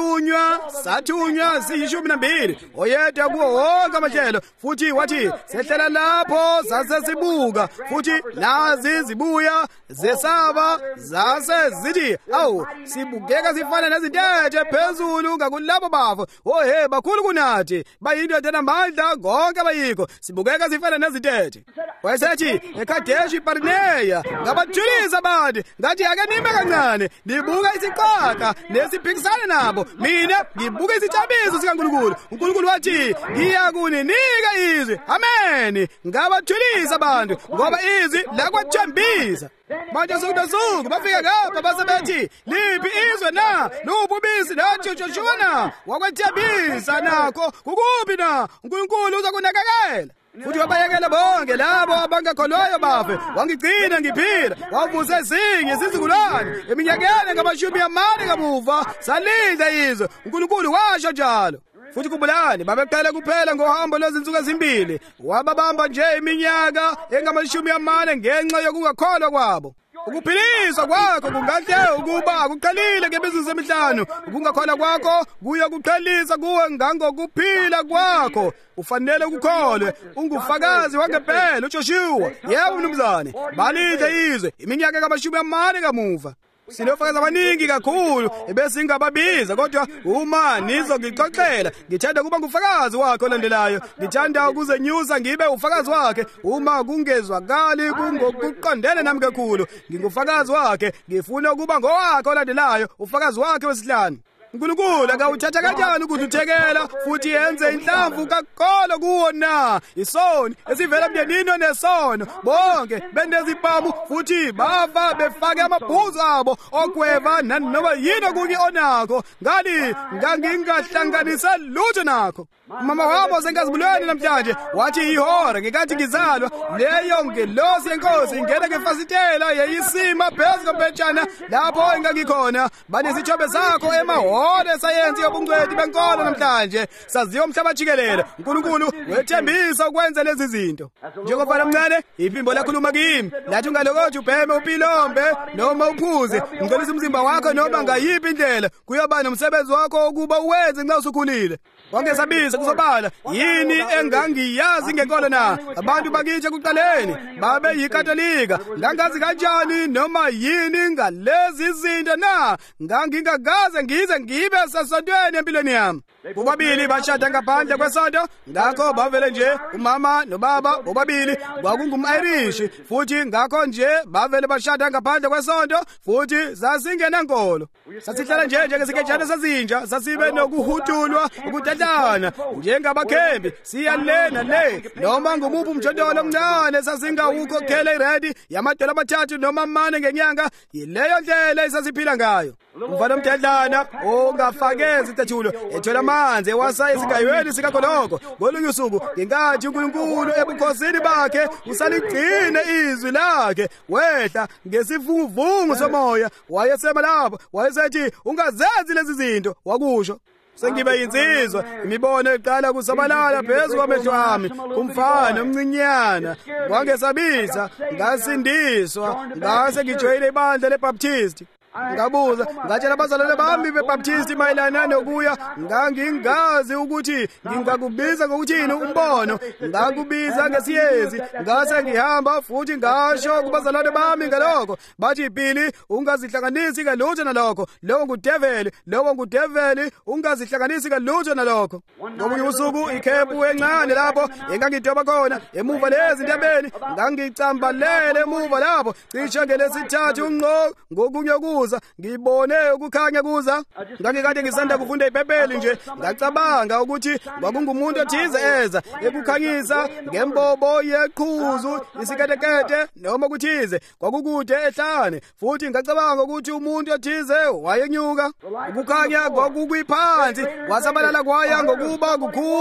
sathunywa siyi12, oyedwa kuwo wonke amahlelo. Futhi wathi sehlela lapho sasesibuka, futhi nazi zibuya zesaba zase zithi, awu sibukeka sifana nezintethe phezulu ngakulabo bafo. Ohe bakhulu kunathi, bayindoda namandla konke bayikho, sibukeka sifana nezintethe. Wayesethi eKhadeshi Barineya ngabathulisa abantu, ngathi ake nime kancane ndibuka isiqhaka nesiphikisana nabo, mina ngibuka isithabiso sikaNkulunkulu. uNkulunkulu wathi ngiyakuninika izwi. Amen. Ngabathulisa abantu ngoba izwi lakwathembisa. Manje sokusuku bafika ngapha basebethi, liphi izwe na? Luphi ubisi nathi uJoshua na? Wakwathembisa nakho kukuphi na? uNkulunkulu uzakunakekela. Futhi wabayekela bonke labo abangakholwayo bafe, wangigcina ngiphila, wavusa ezinye izizukulwane eminyakeni ngama40 kamuva. Salinda izwe, uNkulunkulu washo njalo. Futhi kubulani babeqala kuphela ngohambo lwezinsuku ezimbili, wababamba nje iminyaka engama40 ngenxa yokungakholwa kwabo. Ukuphiliswa kwakho kungahle ukuba kuqalile ngemizuzu emihlanu. Ukungakholwa kwakho kuya kuqalisa kuwe ngangokuphila kwakho. Ufanele ukukholwe. Ungufakazi wangempela uJoshua. Yebo mnumzane, balinde izwe iminyaka engama40 kamuva. Sinofakazi abaningi kakhulu ebesingababiza, kodwa uma nizongixoxela ngithanda kuba ngufakazi wakhe olandelayo. Ngithanda ukuzenyusa ngibe ufakazi wakhe. Uma kungezwakali kungokuqondene nami kakhulu, ngingufakazi wakhe. Ngifuna ukuba ngowakhe olandelayo, ufakazi wakhe wesihlanu. uNkulunkulu akawuthatha kanjani ukuthekela futhi yenze inhlamvu kakolo kuwo na isoni esivela mndenini onesono bonke benezibhamu futhi bafa befake amabhuzu abo okweva nanoma yini okunye onakho ngani ngangingahlanganisa lutho nakho mama wabo senkazibulweni namhlanje wathi ihora ngekathi ngizalwa leyo ngelosi yenkosi ingena ngefasitela yayisima phezu kompetshana lapho engangikhona banesithobe zakho emahholo esayensi yobungcweti benkolo namhlanje saziwa umhlaba jikelele uNkulunkulu wethembisa ukwenza lezi zinto njengofana mncane iphimbo lakhuluma kimi lathi ungalokothi ubheme upilombe noma uphuze ngicela umzimba wakho noma ngayiphi indlela kuyoba nomsebenzi wakho ukuba uwenze nxa usukhulile wangesabiza kuzobala yini engangiyazi ngenkolo na abantu bakithi kuqaleni babe yikatolika ngangazi kanjani noma yini ngalezi zinto na ngangingakaze ngize ngibe sasontweni empilweni yami bobabili bashada ngaphandle kwesonto ngakho bavele nje umama nobaba bobabili kwakungum-Irish futhi ngakho nje bavele bashada ngaphandle kwesonto futhi zasingenankolo sasihlala nje njengesikejana sazinja sasibe nokuhutulwa ukutatana njengabakhembi siya le nale noma ngumuphi umjondolo omncane sasingawukhokhela iredi yamadola amathathu noma amane ngenyanga yileyo ndlela esasiphila ngayo umfana omdedlana ongafakezi istathulo ethola amanzi ewasa esigayweni sikagoloko ngolunye usuku ngenkathi uNkulunkulu ebukhosini bakhe usaligcine izwi lakhe wehla ngesivunguvungu somoya wayesema lapho wayesethi ungazenzi lezi zinto wakusho sengibe yinsizwa imibono eqala kusabalala phezu kwamehlo ami kumfana omncinyana wangesabisa ngasindiswa ngase ngijoyine ibandla leBaptist ngabuza ngatshela abazalwane bami beBaptist mayelana nokuya ngangingazi ukuthi ngingakubiza ngokuthini umbono ngakubiza ngesiyezi ngase ngihamba futhi ngasho kubazalwane bami ngalokho bathi iphili ungazihlanganisi kalutho nalokho lowo ngudeveli ungazihlanganisi kalutho nalokho ngomunye usuku ikhephu encane lapho engangidoba khona emuva lezi ntabeni ngangicambalele emuva lapho cishe ngelesithathu unqo ngokunye ngibone ukukhanya kuza ngangikade ngisanda kufunda iBhayibheli nje ngacabanga ukuthi kwakungumuntu othize eza ekukhanyisa ngembobo yeqhuzu isiketekete noma kuthize kwakukude ehlane futhi ngacabanga ukuthi umuntu othize wayenyuka ukukhanya kwakukuphansi wasabalala kwaya ngokuba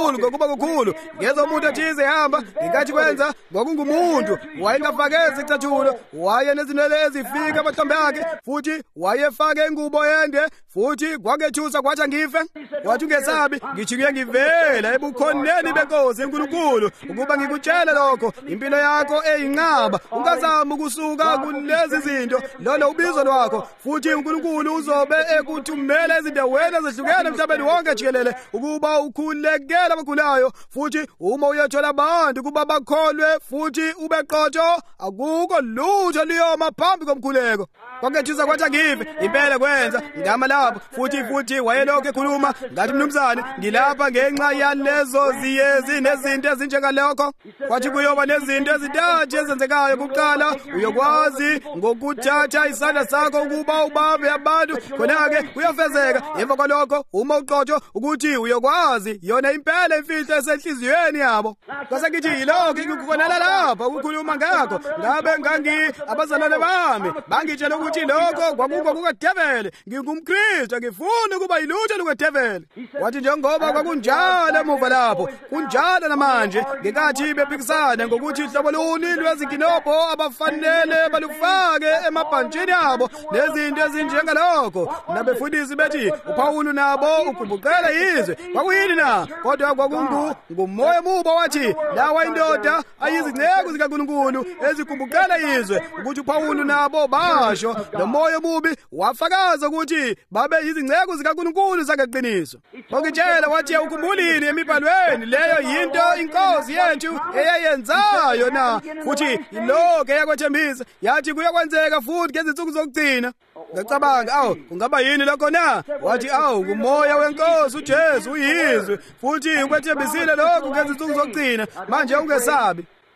kukhulu ngezwe umuntu othize ehamba ngikathi kwenza kwakungumuntu wayengafakezi icathulo wayenezinwele ezifika emahlombe akhe futhi wayefake ingubo ende futhi kwakethusa kwathi ngife wathi ungesabi ngijike ngivela ebukhoneni benkosi enkulunkulu ukuba ngikutshela lokho impilo yakho eyinqaba ungazama ukusuka kulezi zinto lolo ubizo lwakho futhi uNkulunkulu uzobe ekuthumela ezindaweni ezehlukene emhlabeni wonke jikelele ukuba ukhulekela abagulayo futhi uma uyothola abantu kuba bakholwe futhi ubeqotho akukho lutho liyoma phambi komkhuleko kwakethusa kwathi ngife impela kwenza ngama lapho futhi wayelokho ekhuluma ngathi mnumzane ngilapha ngenxa yalezo ziyezi nezinto ezinjengalokho kwathi kuyoba nezinto ezintathu ezenzekayo kuqala uyokwazi ngokuthatha isandla sakho ukuba ubabe abantu khona-ke kuyofezeka emva kwalokho uma uqotho ukuthi uyokwazi yona impela imfihlo esenhliziyweni yabo kwase ngithi yilokho ngikukhonela lapha ukukhuluma ngakho ngabe abazalwane bami bangitshela ukuthi lokho kwakukadevele ngingumKristu ngifuna ukuba yilutho lukadevele wathi njengoba kwakunjalo emuva lapho kunjalo namanje ngenkathi bephikisana ngokuthi ihlobo luni lwezinkinobho abafanele balufake emabhantshini abo nezinto ezinjengalokho nabefundisi bethi uPawulu nabo ukhumbukela izwe kwakuyini na kodwa kwakungumoya mubo wathi lawa indoda ayizinceku zikaNkulunkulu ezikhumbukela izwe ukuthi uPawulu nabo basho nomoya mubi wafakaza ukuthi babe yizinceku zikaNkulunkulu zakeqiniso ngokutshela wathi ukhumbulini emibhalweni leyo yinto inkosi yethu eyayenzayo na futhi ilokho eyakwethembisa yathi kuyakwenzeka futhi ngezinsuku zokugcina ngacabanga kungaba yini lokho na wathi ngumoya wenkosi uJesu uyizwe futhi ukwethembisile lokho ngezinsuku zokugcina manje ungesabi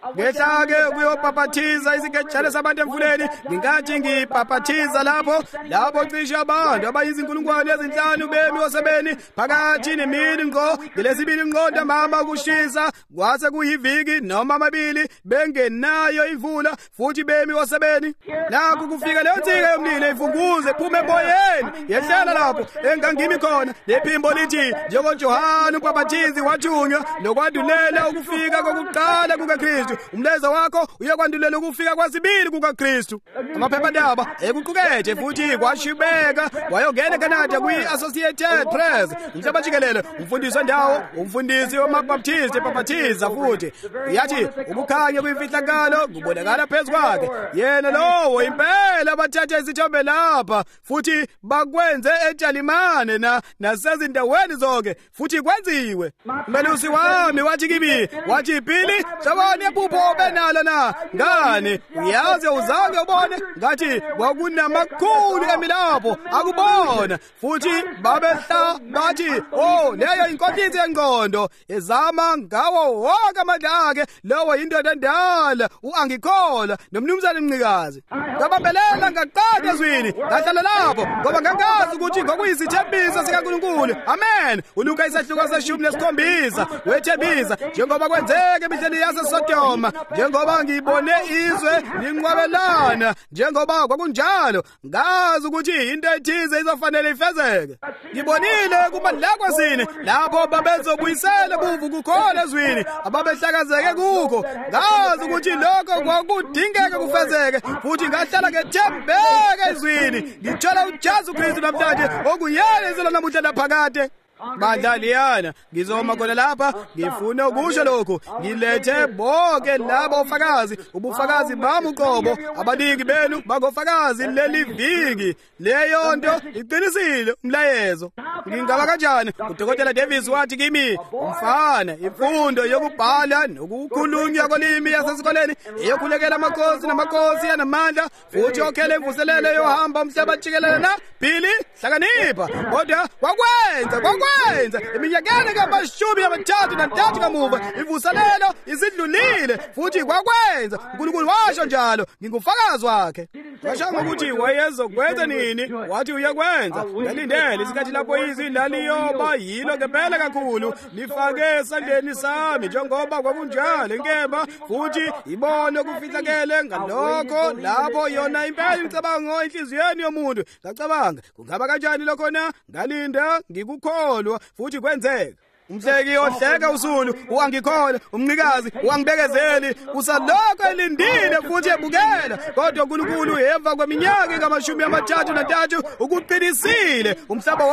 ngehla-ke ukuyobhaphathiza isiketshane sabantu emfuleni. Ngingathi ngibhaphathiza lapho cishe abantu abayizinkulungwane ezinhlanu bemi osebeni phakathi nemini ngqo ngelesibili ngqo ntambama kushisa kwase kuyiviki noma amabili bengenayo imvula futhi bemi osebeni. Nakho kufika leyo nsika yomlilo ifunguze iphume emoyeni yehlela lapho engangimi khona. Lephimbo lithi njengoJohane umbhaphathizi wathunywa nokwandulela ukufika kokuqala kukaKristu, umlezo wakho uyakwandulela ukufika kwesibili kukaKristu. Amaphephandaba ekuqukethe futhi kwashibeka wayongena eCanada kwi-Associated Press. Umhlaba jikelele umfundisi wendawo, umfundisi wamabhaptisti ebhaphathiza futhi yathi ukukhanya kuyimfihlakalo kubonakala phezu kwakhe. Yena lowo impela bathatha isithombe lapha futhi bakwenze eJalimane nasezindaweni zonke futhi kwenziwe. Umelusi wami wathi kimi, wathi Phili, sabona iphupho obenalo na ngane, uyazi uzange ubone? Ngathi kwakunamakhulu emilapho akubona futhi babehla bathi leyo inkohlisi yengqondo ezama ngawo wonke amandla akhe. Lowo yindoda endala u-Angikhola nomnumzane Mncikazi. Ngabambelela ngaqada ezwini ngahlala lapho ngoba ngangazi ukuthi ngokuyisithembiso sikaNkulunkulu. Amen. uLuka isahluko se-17 wethembisa njengoba kwenzeka emihleni yaseSodoma, njengoba ngibone izwe linqwabelana, njengoba kwakunjalo ngazi ukuthi into ethize izofanele ifezeke. Ngibonile kumadlakwesini lapho babezobuyisela buvu kukhola ezwini ababehlakazeke kukho. Ngazi ukuthi lokho kwakudingeka kufezeke futhi ngahlala ngethembeka ezwini ngithola uJesu Kristu namhlanje okuyena izolo namuhla naphakade. Bandla liyana ngizoma khona lapha ngifuna ukusho lokhu. Ngilethe bonke labo ofakazi, ubufakazi bami uqobo, abaningi benu bagofakazi leli viki. Leyo nto iqinisile umlayezo. Ngingaba kanjani? uDokotela Davis wathi kimi, umfana imfundo yokubhala nokukhulunywa kolimi yasesikoleni eyokhulekela amakhosi namakhosi yanamandla futhi okhele imvuselelo yohamba umhlaba jikelele na Phili hlakanipha. Kodwa kwakwenza eminyakeni ka-33 kamuva imvuselelo isidlulile futhi kwakwenza. uNkulunkulu washo njalo, ngingufakazi wakhe. Washo ngokuthi wayezokwenza nini, wathi uyakwenza. Ngalindele isikhathi lapho izwi laliyoba yilo ngempela kakhulu lifake esandleni sami njengoba kwakunjalo inkemba futhi ibone okufihlakele ngalokho lapho yona impela imicabango enhliziyweni yomuntu. Ngacabanga kungaba kanjani lokho na, ngalinda ngikukholwa futhi kwenzeka. Umhleki ohleka usulu uAngikhola, umnikazi uangibekezeli, usalokho elindile futhi ebukela. Kodwa uNkulunkulu emva kweminyaka enga-33 ukuqinisile umhlaba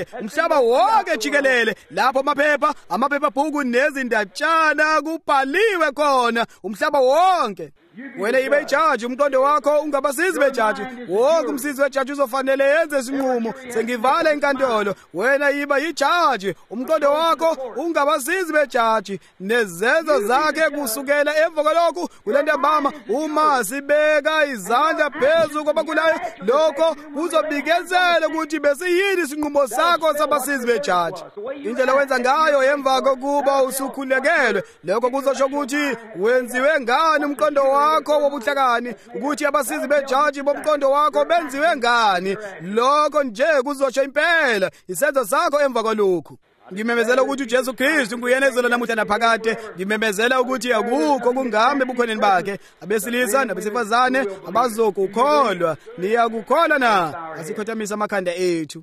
wonke jikelele lapho amaphephabhuku nezindatshana kubhaliwe khona umhlaba wonke. Wena ibe ijaji, umqondo wakho ungabasizi bejaji. Wonke umsizi wejaji uzofanele yenze isinqumo. Sengivala inkantolo. Wena iba yijaji, umqondo wakho ungabasizi bejaji nezenzo zakhe kusukela emva kwalokhu kule ntambama. Uma sibeka izandla phezu kwabagulayo, lokho kuzobikezela ukuthi besiyini isinqumo sakho sabasizi bejaji. Indlela wenza ngayo emva kokuba usukhulekelwe, lokho kuzosho ukuthi wenziwe ngani umqondo wakho wobuhlakani, ukuthi abasizi bejaji bomqondo wakho benziwe ngani. Lokho nje kuzosho impela isenzo sakho emva kwalokhu. Ngimemezela ukuthi uJesu Kristu nguyena izolo namuhla naphakade. Ngimemezela ukuthi akukho kungambe ebukhoneni bakhe. Abesilisa nabesifazane abazokukholwa. Niyakukholwa na? Asikhothamisa amakhanda ethu.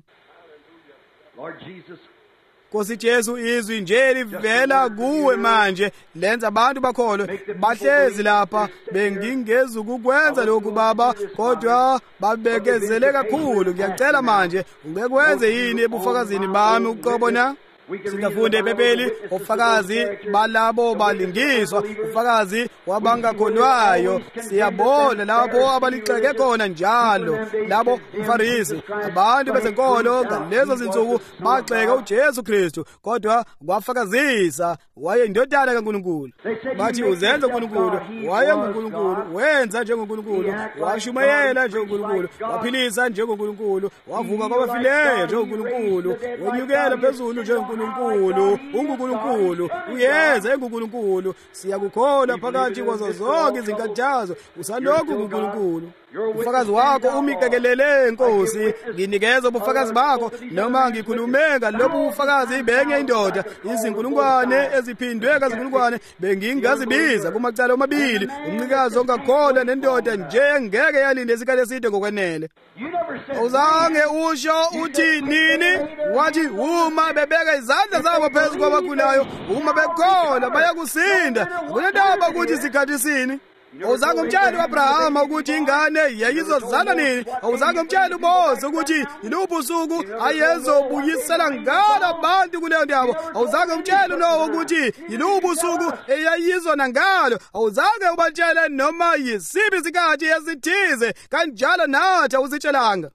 Lord Jesus, Nkosi Jesu, izwi nje livela kuwe manje lenza abantu bakholwe. Bahlezi lapha bengingeza ukukwenza lokhu Baba, kodwa babekezele kakhulu. Ngiyacela manje ungekwenze yini ebufakazini bami uqobo na? Singafunde eBhayibheli ofakazi balabo balingiswa, ufakazi wabangakholwayo. Siyabona lapho abalixeke khona njalo labo umfarisi. Abantu bezenkolo ngalezo zinsuku baxeka uJesu Kristu, kodwa kwafakazisa wayeyindodana kaNkulunkulu. Bathi uzenza uNkulunkulu, wayenguNkulunkulu, wenza njengoNkulunkulu, washumayela njengoNkulunkulu, waphilisa njengoNkulunkulu, wavuka kwabafileyo njengoNkulunkulu, wenyukela phezulu njengoNkulunkulu. uNkulunkulu, unguNkulunkulu, uyeza enguNkulunkulu. Siyakukholwa phakathi kwazo zonke izinkathazo, usalokhu uNkulunkulu. Ubufakazi wakho umiqekelele Nkosi, nginikeza ubufakazi bakho noma ngikhulume ngalobu ubufakazi benye indoda, izinkulungwane eziphindwe kazinkulungwane bengingazibiza kumacala omabili, umnikazi ongakholwa nendoda nje ngeke yalinde isikhathi eside ngokwenele. Uzange usho uthi nini? Wathi uma bebeka izandla zabo phezu kwabagulayo, uma bekholwa bayakusinda. Kunendaba ukuthi isikhathi sini? Awuzange umtshela uAbrahama ukuthi ingane yayizozala nini? Awuzange umtshela uMose ukuthi yiluphi usuku ayezobuyisela ngalo abantu kuleyo ndawo? Awuzange umtshela uNowa ukuthi yiluphi usuku eyayizona ngalo? Awuzange ubatshele noma yisiphi isikhathi esithize kanjalo nathi awuzitshelanga.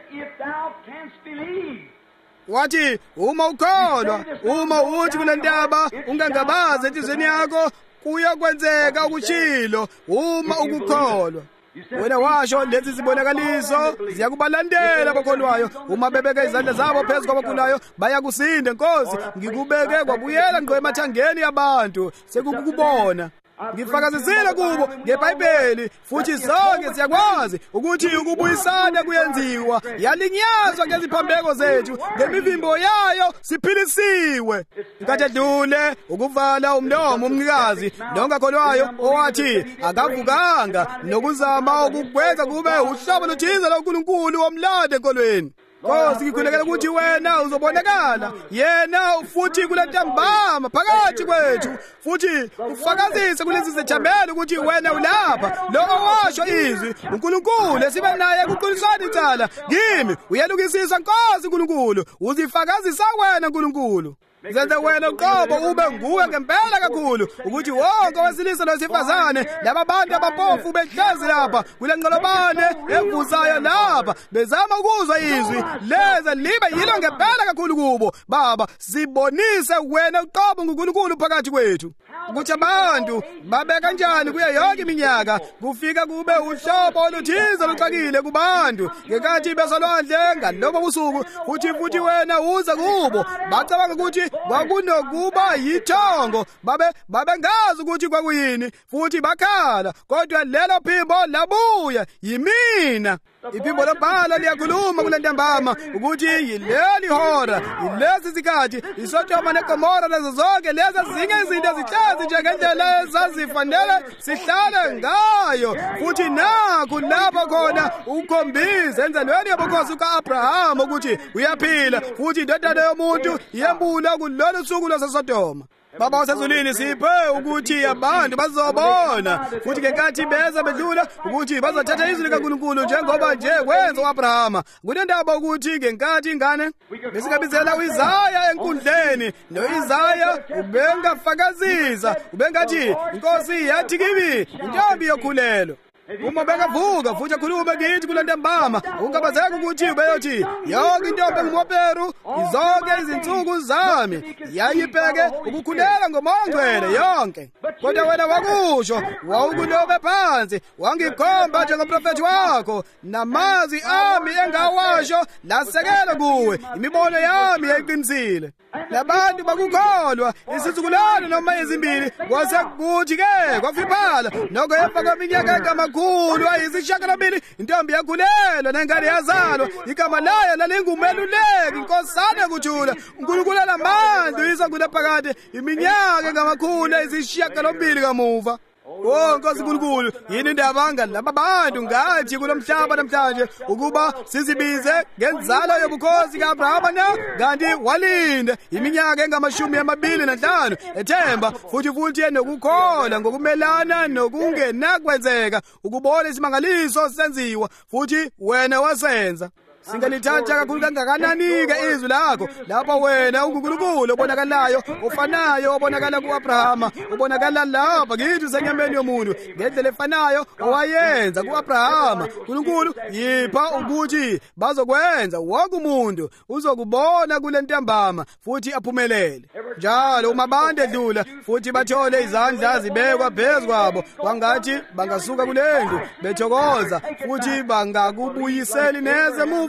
Wathi uma ukholwa, uma uthi kule ndaba ungangabazi enhliziyweni yakho, kuyakwenzeka ukushilo uma ukukholwa. Wena washo lezi zibonakaliso ziyakubalandela abakholwayo, uma bebeka izandla zabo phezu kwabagulayo bayakusinda. Nkosi, ngikubeke kwabuyela ngqo emathangeni abantu, sekukubona. Ngifakazisile kubo ngeBhayibheli, futhi sonke siyakwazi ukuthi ukubuyisana kuyenziwa. Yalinyazwa ngeziphambeko zethu, ngemivimbo yayo siphilisiwe. Inkathi edlule ukuvala umlomo umnikazi nongakholwayo owathi akavukanga nokuzama ukukwenza kube uhlobo lothize loNkulunkulu womlando enkolweni. Nkosi, ngikhulekela ukuthi wena uzobonakala yena futhi kule ntambama phakathi kwethu, futhi ufakazise kulezi zethambelo ukuthi wena ulapha, lo owasho izwi uNkulunkulu esibe naye kuqinisana icala kimi. Uyalukisisa Nkosi uNkulunkulu, uzifakazisa wena uNkulunkulu. Zenze wena uqobo ube nguwe ngempela kakhulu, ukuthi wonke owesilisa nowesifazane laba bantu abaphofu behlezi lapha kule ngqolobane evuzayo lapha bezama ukuzwa izwi leze libe yilo ngempela kakhulu kubo. Baba, sibonise wena uqobo uNkulunkulu phakathi kwethu, ukuthi abantu babe kanjani kuyo yonke iminyaka kufika kube uhlobo oluthize luxakile kubantu ngenkathi besolwandle ngalobo busuku, futhi wena uze kubo bacabanga ukuthi kwakunokuba yithongo, babengazi ukuthi kwakuyini, futhi bakhala, kodwa lelo phimbo labuya yimina. Iphimbo lobhala liyakhuluma kule ntambama ukuthi yileli hora, yilezi zikhathi, iSodoma neGomora lezo zonke lezi ezinye izinto ezihlezi njengendlela ezazifanele sihlale ngayo, futhi nakho lapho khona ukukhombisa enzelweni yobukhosi ka-Abrahama ukuthi uyaphila, futhi indodana yomuntu yembula kulolu suku lwaseSodoma. Baba wasezulwini, siphe ukuthi abantu bazobona futhi ngenkathi beza bedlula ukuthi bazothatha izwi likaNkulunkulu njengoba nje kwenza uAbrahama. Kunendaba ukuthi ngenkathi ingane besingabizela uIsaya enkundleni, noIsaya ubengafakazisa, ubengathi Inkosi yathi kimi intombi yokhulelwa. Uma bengavuka futhi akhulume kithi kule ntambama, ungabazeka ukuthi ubeyothi yonke intombi engumopheru izonke izinsuku zami yayibheke ukukhulela ngomongcwele yonke. Kodwa wena wakusho, wawukulobe phansi, wangikhomba njengomprofethi wakho, namazwi ami engawasho lasekela kuwe, imibono yami yayiqinisile. Labantu bakukholwa isizukulwane noma ezimbili, kwase kuthi-ke kwafiphala noko efa kweminyaka engamakhulu ayisishiyagalambili intombi yakhulelwa nengane yazalwa, igama layo lalingumeluleki inkosana kuthula. uNkulunkulu alamandla uyisa kule phakade iminyaka engamakhulu ayisishiyagalambili kamuva. Oh Nkosi Nkulunkulu, yini indaba ngalaba bantu ngathi kulo mhlaba namhlanje ukuba sizibize ngenzalo yobukhosi ka-Abrahama na? Kanti walinde iminyaka engama-25 ethemba futhi enokukholwa ngokumelana nokungenakwenzeka, ukubona isimangaliso senziwa, futhi wena wasenza. Singalithanda kakhulu kangakanani-ke izwi lakho lapho wena uNkulunkulu obonakalayo, ofanayo obonakala ku-Abrahama, obonakala lapha kithi senyameni yomuntu ngendlela efanayo owayenza ku-Abrahama. Nkulunkulu, yipha ukuthi bazokwenza wonke umuntu uzokubona kule ntambama futhi aphumelele. Njalo uma abantu edlula futhi bathole izandla zibekwa phezu kwabo, kwangathi bangasuka kule ndlu bethokoza futhi bangakubuyiseli neze emuva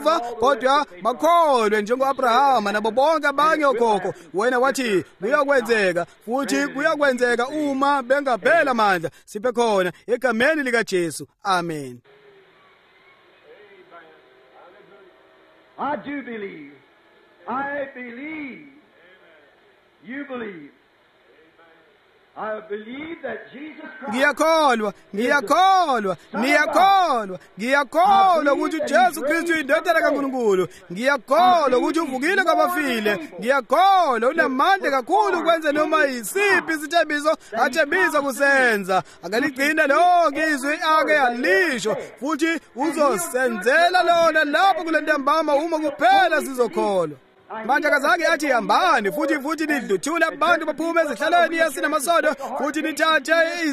ukufa kodwa bakholwe njengo-Abrahama nabo bonke abanye okhokho. Wena wathi kuyakwenzeka futhi kuyakwenzeka uma bengaphela amandla. Siphe khona egameni likaJesu. Amen. I do believe. I believe. You believe. I believe that Jesus Christ. Ngiyakholwa ukuthi uJesu Kristu indodana kaNkulunkulu. Ngiyakholwa ukuthi uvukile kwabafile. Ngiyakholwa unamandla kakhulu ukwenza noma yisiphi isithembiso athembisa kusenza. Akaligcina lonke izwi ake alisho futhi uzosenzela lona lapho kule ntambama uma kuphela sizokholwa. Manje akazange athi hambani futhi nidluthule abantu baphume ezihlalweni esinamasondo futhi nithathe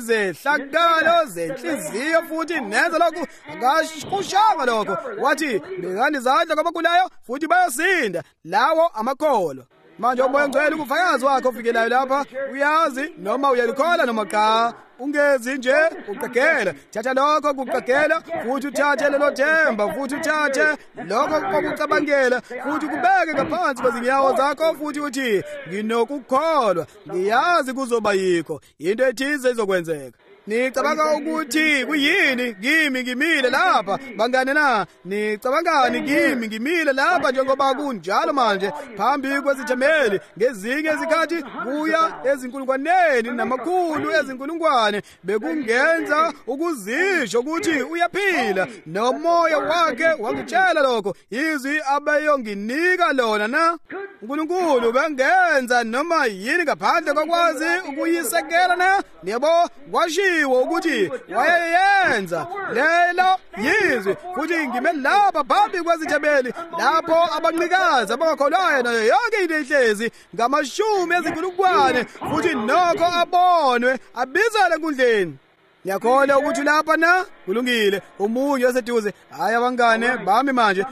izehlakalo zenhliziyo futhi nenze lokhu. Akakushanga lokho. Wathi bekani izandla kwabagulayo futhi bayosinda lawo amakholwa. Manje uMoya Ngcwele kufakazi wakho ofikelayo lapha. Uyazi noma uyalikholwa noma cha. Ungezi nje uqagela. Thatha lokho kuqagela futhi uthathe lelo themba futhi uthathe lokho kokucabangela futhi kubeke ngaphansi kwezinyawo zakho futhi uthi nginokukholwa. Ngiyazi kuzoba yikho into ethize izokwenzeka. Nicabanga ukuthi kuyini kimi ngimile lapha bangane na? Nicabangani kimi ngimile lapha njengoba kunjalo manje phambi kwezithemeli ngezinye izikhathi kuya ezinkulungwaneni namakhulu ezinkulungwane bekungenza ukuzisho ukuthi uyaphila nomoya wakhe wangitshela lokho izwi abeyonginika lona na. uNkulunkulu bengenza noma yini ngaphandle kokwazi ukuyisekela na. Yebo kwashiwo ukuthi wayeyenza lelo yizwi futhi ngime lapha phambi kwezithemeli lapho abanqikazi abangakholwayo nayo yonke into ehlezi ngamashumi ezinkulungwane futhi nokho abonwe abizele enkundleni. Ngiyakholwa ukuthi lapha na kulungile umunye oseduze. Hayi abangane bami manje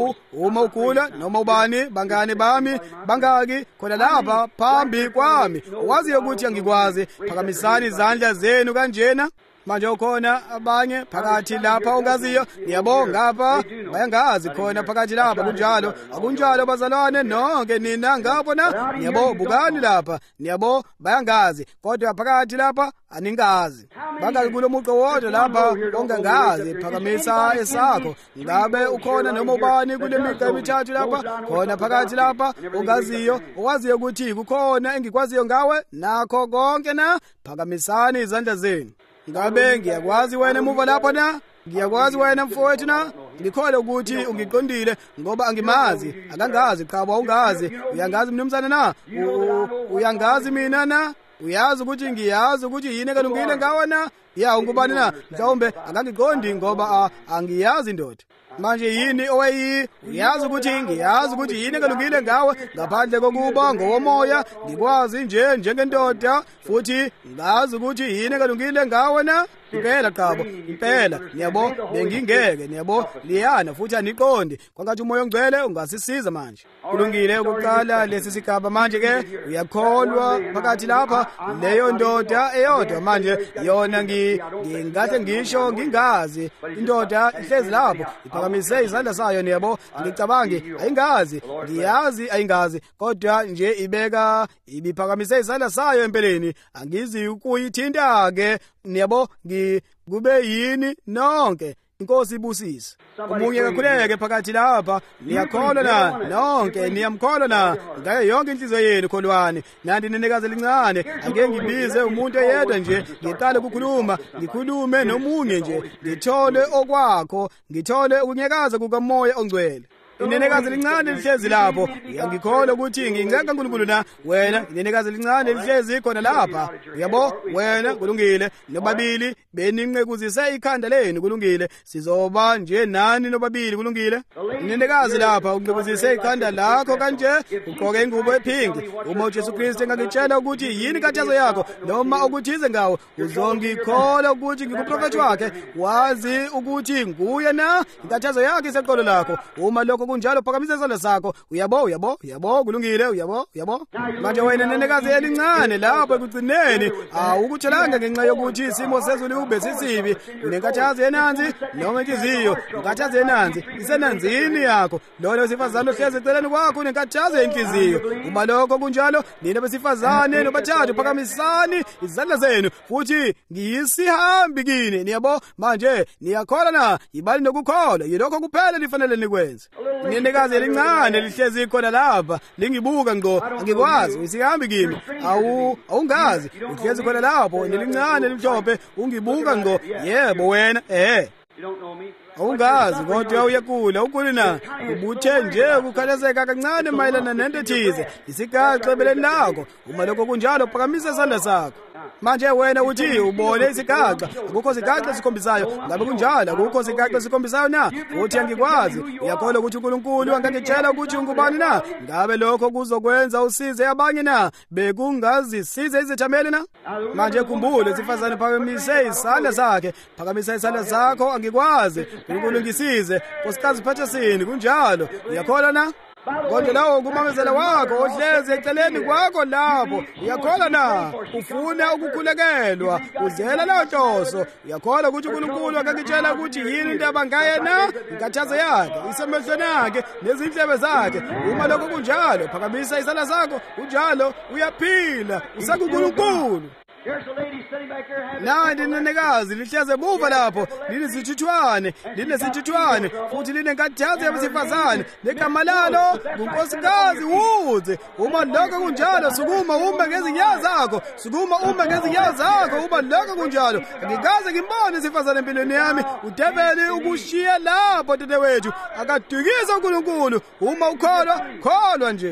uma ugula noma ubani bangane bami bangaki khona lapha phambi kwami waziyo ukuthi angikwazi. Phakamisani izandla zenu kanjena. Manje ukhona abanye phakathi lapha ongaziyo. Ngiyabonga ngapha bayangazi khona phakathi lapha kunjalo. Akunjalo bazalwane nonke nina ngapho na. Ngiyabo bukani lapha. Ngiyabo bayangazi kodwa phakathi lapha aningazi. Bangaki kulo muqo wodwa lapha ongangazi. Phakamisa esakho. Ngabe ukhona noma ubani kule miqa emithathu lapha khona phakathi lapha ongaziyo owaziyo ukuthi kukhona engikwaziyo ngawe nakho konke na. Phakamisani izandla zenu. Ngabe ngiyakwazi wena emuva lapho na? Ngiyakwazi wena mfowethu na? Ngikholwa ukuthi ungiqondile ngoba angimazi. Akangazi cha ungazi. Uyangazi mnumzana na? Uyangazi mina na? Uyazi ukuthi ngiyazi ukuthi yini ekalungile ngawe na? Ya ungubani na? Mhlawumbe akangiqondi ngoba angiyazi ndoda. Manje yini oweyi uyazi ukuthi ngiyazi ukuthi yini ekalungile ngawe ngaphandle kokuba ngowomoya ngikwazi njengendoda futhi ngazi ukuthi yini ekalungile ngawe na. Impela qabo impela ngiyabo bengingeke ngiyabo liyana futhi aniqondi kwangathi uMoya Ongcwele ungasisiza manje. Kulungile ukuqala lesi sigaba manje ke uyakholwa phakathi lapha leyo ndoda eyodwa manje yona ngingahle ngisho ngingazi indoda ihlezi lapho iphakamise izandla sayo ngiyabo ngicabangi ayingazi ngiyazi ayingazi kodwa nje ibeka ibiphakamise izandla sayo empeleni angizi ukuyithinta ke ngiyabo kube yini nonke. Inkosi ibusise. Umunye kakhuleke phakathi lapha. Niyakholwa na nonke niyamkholwa na ngayo yonke inhliziyo yenu kholwani. Nanti nenekazi elincane ake ngibize umuntu oyedwa nje ngiqale ukukhuluma ngikhulume nomunye nje ngithole okwakho ngithole ukunyakaza kukaMoya Ongcwele. Inenekazi lincane lihlezi lapho. Ngiyangikholwa ukuthi ngingeka uNkulunkulu na wena inenekazi lincane lihlezi khona lapha. Uyabo wena kulungile nobabili beninqekuzise ikhanda lenu kulungile sizoba nje nani nobabili kulungile. Inenekazi lapha unqekuzise ikhanda lakho kanje ugqoke ingubo ephinki. Uma uJesu Kristu engakutshela ukuthi yini inkathazo yakho noma ukuthize ngawo uzongikholwa ukuthi ngikuprofethi wakhe wazi ukuthi nguye na inkathazo yakhe iseqolo lakho. Uma lokho kunjalo phakamise isandla sakho. Uyabo kulungile, uyabo. Manje wena nenekazi elincane lapho ekugcineni awukuthelanga ngenxa yokuthi isimo sezulu ube sisibi. Unenkathazo yenanzi noma inhliziyo, inkathazo yenanzi isenanzini yakho. Lo wesifazane ohlezi eceleni kwakho unenkathazo yenhliziyo. Uma lokho kunjalo, nina besifazane nobathathu phakamisani izandla zenu futhi ngiyisihambi kini. Niyabo manje niyakholwa na? Yibali nokukholwa yilokho kuphela lifanele nikwenze. Nenekazi elincane lihlezi khona lapha lingibuka ngqo, angikwazi isihambi kimi. Awungazi uhlezi khona lapho nelincane elimhlophe ungibuka ngqo. Yebo wena awungazi kodwa uyakula ukuli na ubuthe nje ukukhalezeka kancane mayelana nento ethize isigaxa ebeleni lakho. Uma lokho kunjalo phakamisa isandla sakho. Manje wena uthi ubone isigaxa, akukho sigaxa esikhombisayo. Ngabe kunjalo akukho sigaxa esikhombisayo na? Uthi angikwazi. Uyakholwa ukuthi uNkulunkulu angangitshela ukuthi ungubani na? Ngabe lokho kuzokwenza usize abanye na? Bekungazisize izithameli na? Manje khumbule isifazane phakamise isandla sakhe. Phakamisa isandla sakho. Angikwazi uNkulunkulu ngisize. Nkosikazi Patterson kunjalo. Uyakholwa na? Konke lawo kumamezela wakho ohlezi eceleni kwakho lapho. Uyakholwa na? Ufuna ukukhulekelwa. Uzela leyo nhloso. Uyakholwa ukuthi uNkulunkulu angakutshela ukuthi yini into abangayena? Inkathazo yakhe isemehlweni akhe nezindlebe zakhe. Uma lokho kunjalo phakamisa isandla sakho. Unjalo uyaphila usakuNkulunkulu. Nandi nenekazi lihleze buva lapho linesithithwane futhi linenkathazo yabesifazane negama lalo ngunkosikazi Woods. Uma lokho kunjalo sukuma ume ngezinyawo zakho. Uma lokho kunjalo angikaze ngimbone isifazane empilweni yami udebele ukushiya lapho dadewethu akadukisa uNkulunkulu. Uma ukholwa nje.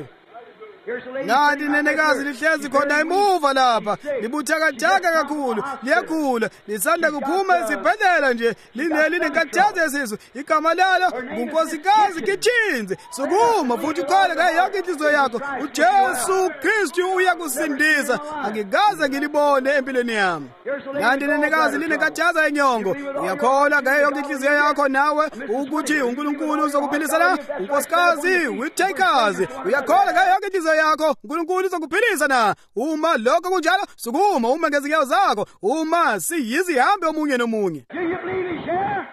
Nandi nenekazi lihlezi khona emuva lapha libuthakathaka kakhulu liyakhula lisanda kuphuma esibhedlela nje linenkathazo yesisu. Igama lalo ngunkosikazi Kitchinzi. Sukuma futhi ukholwe ngayo yonke inhliziyo yakho uJesu Kristu uyakusindisa. Angikaze ngilibone empilweni yami. Nandi nenekazi linenkathazo yenyongo. Uyakholwa ngayo yonke inhliziyo yakho nawe ukuthi uNkulunkulu uzokuphilisa na? Unkosikazi Whitakers. Uyakholwa ngayo yonke inhliziyo yakho uNkulunkulu uzokuphilisa na? Uma lokho kunjalo sukuma ume ngezinyawo zakho. Uma siyizihambe omunye nomunye. Do you believe he's here?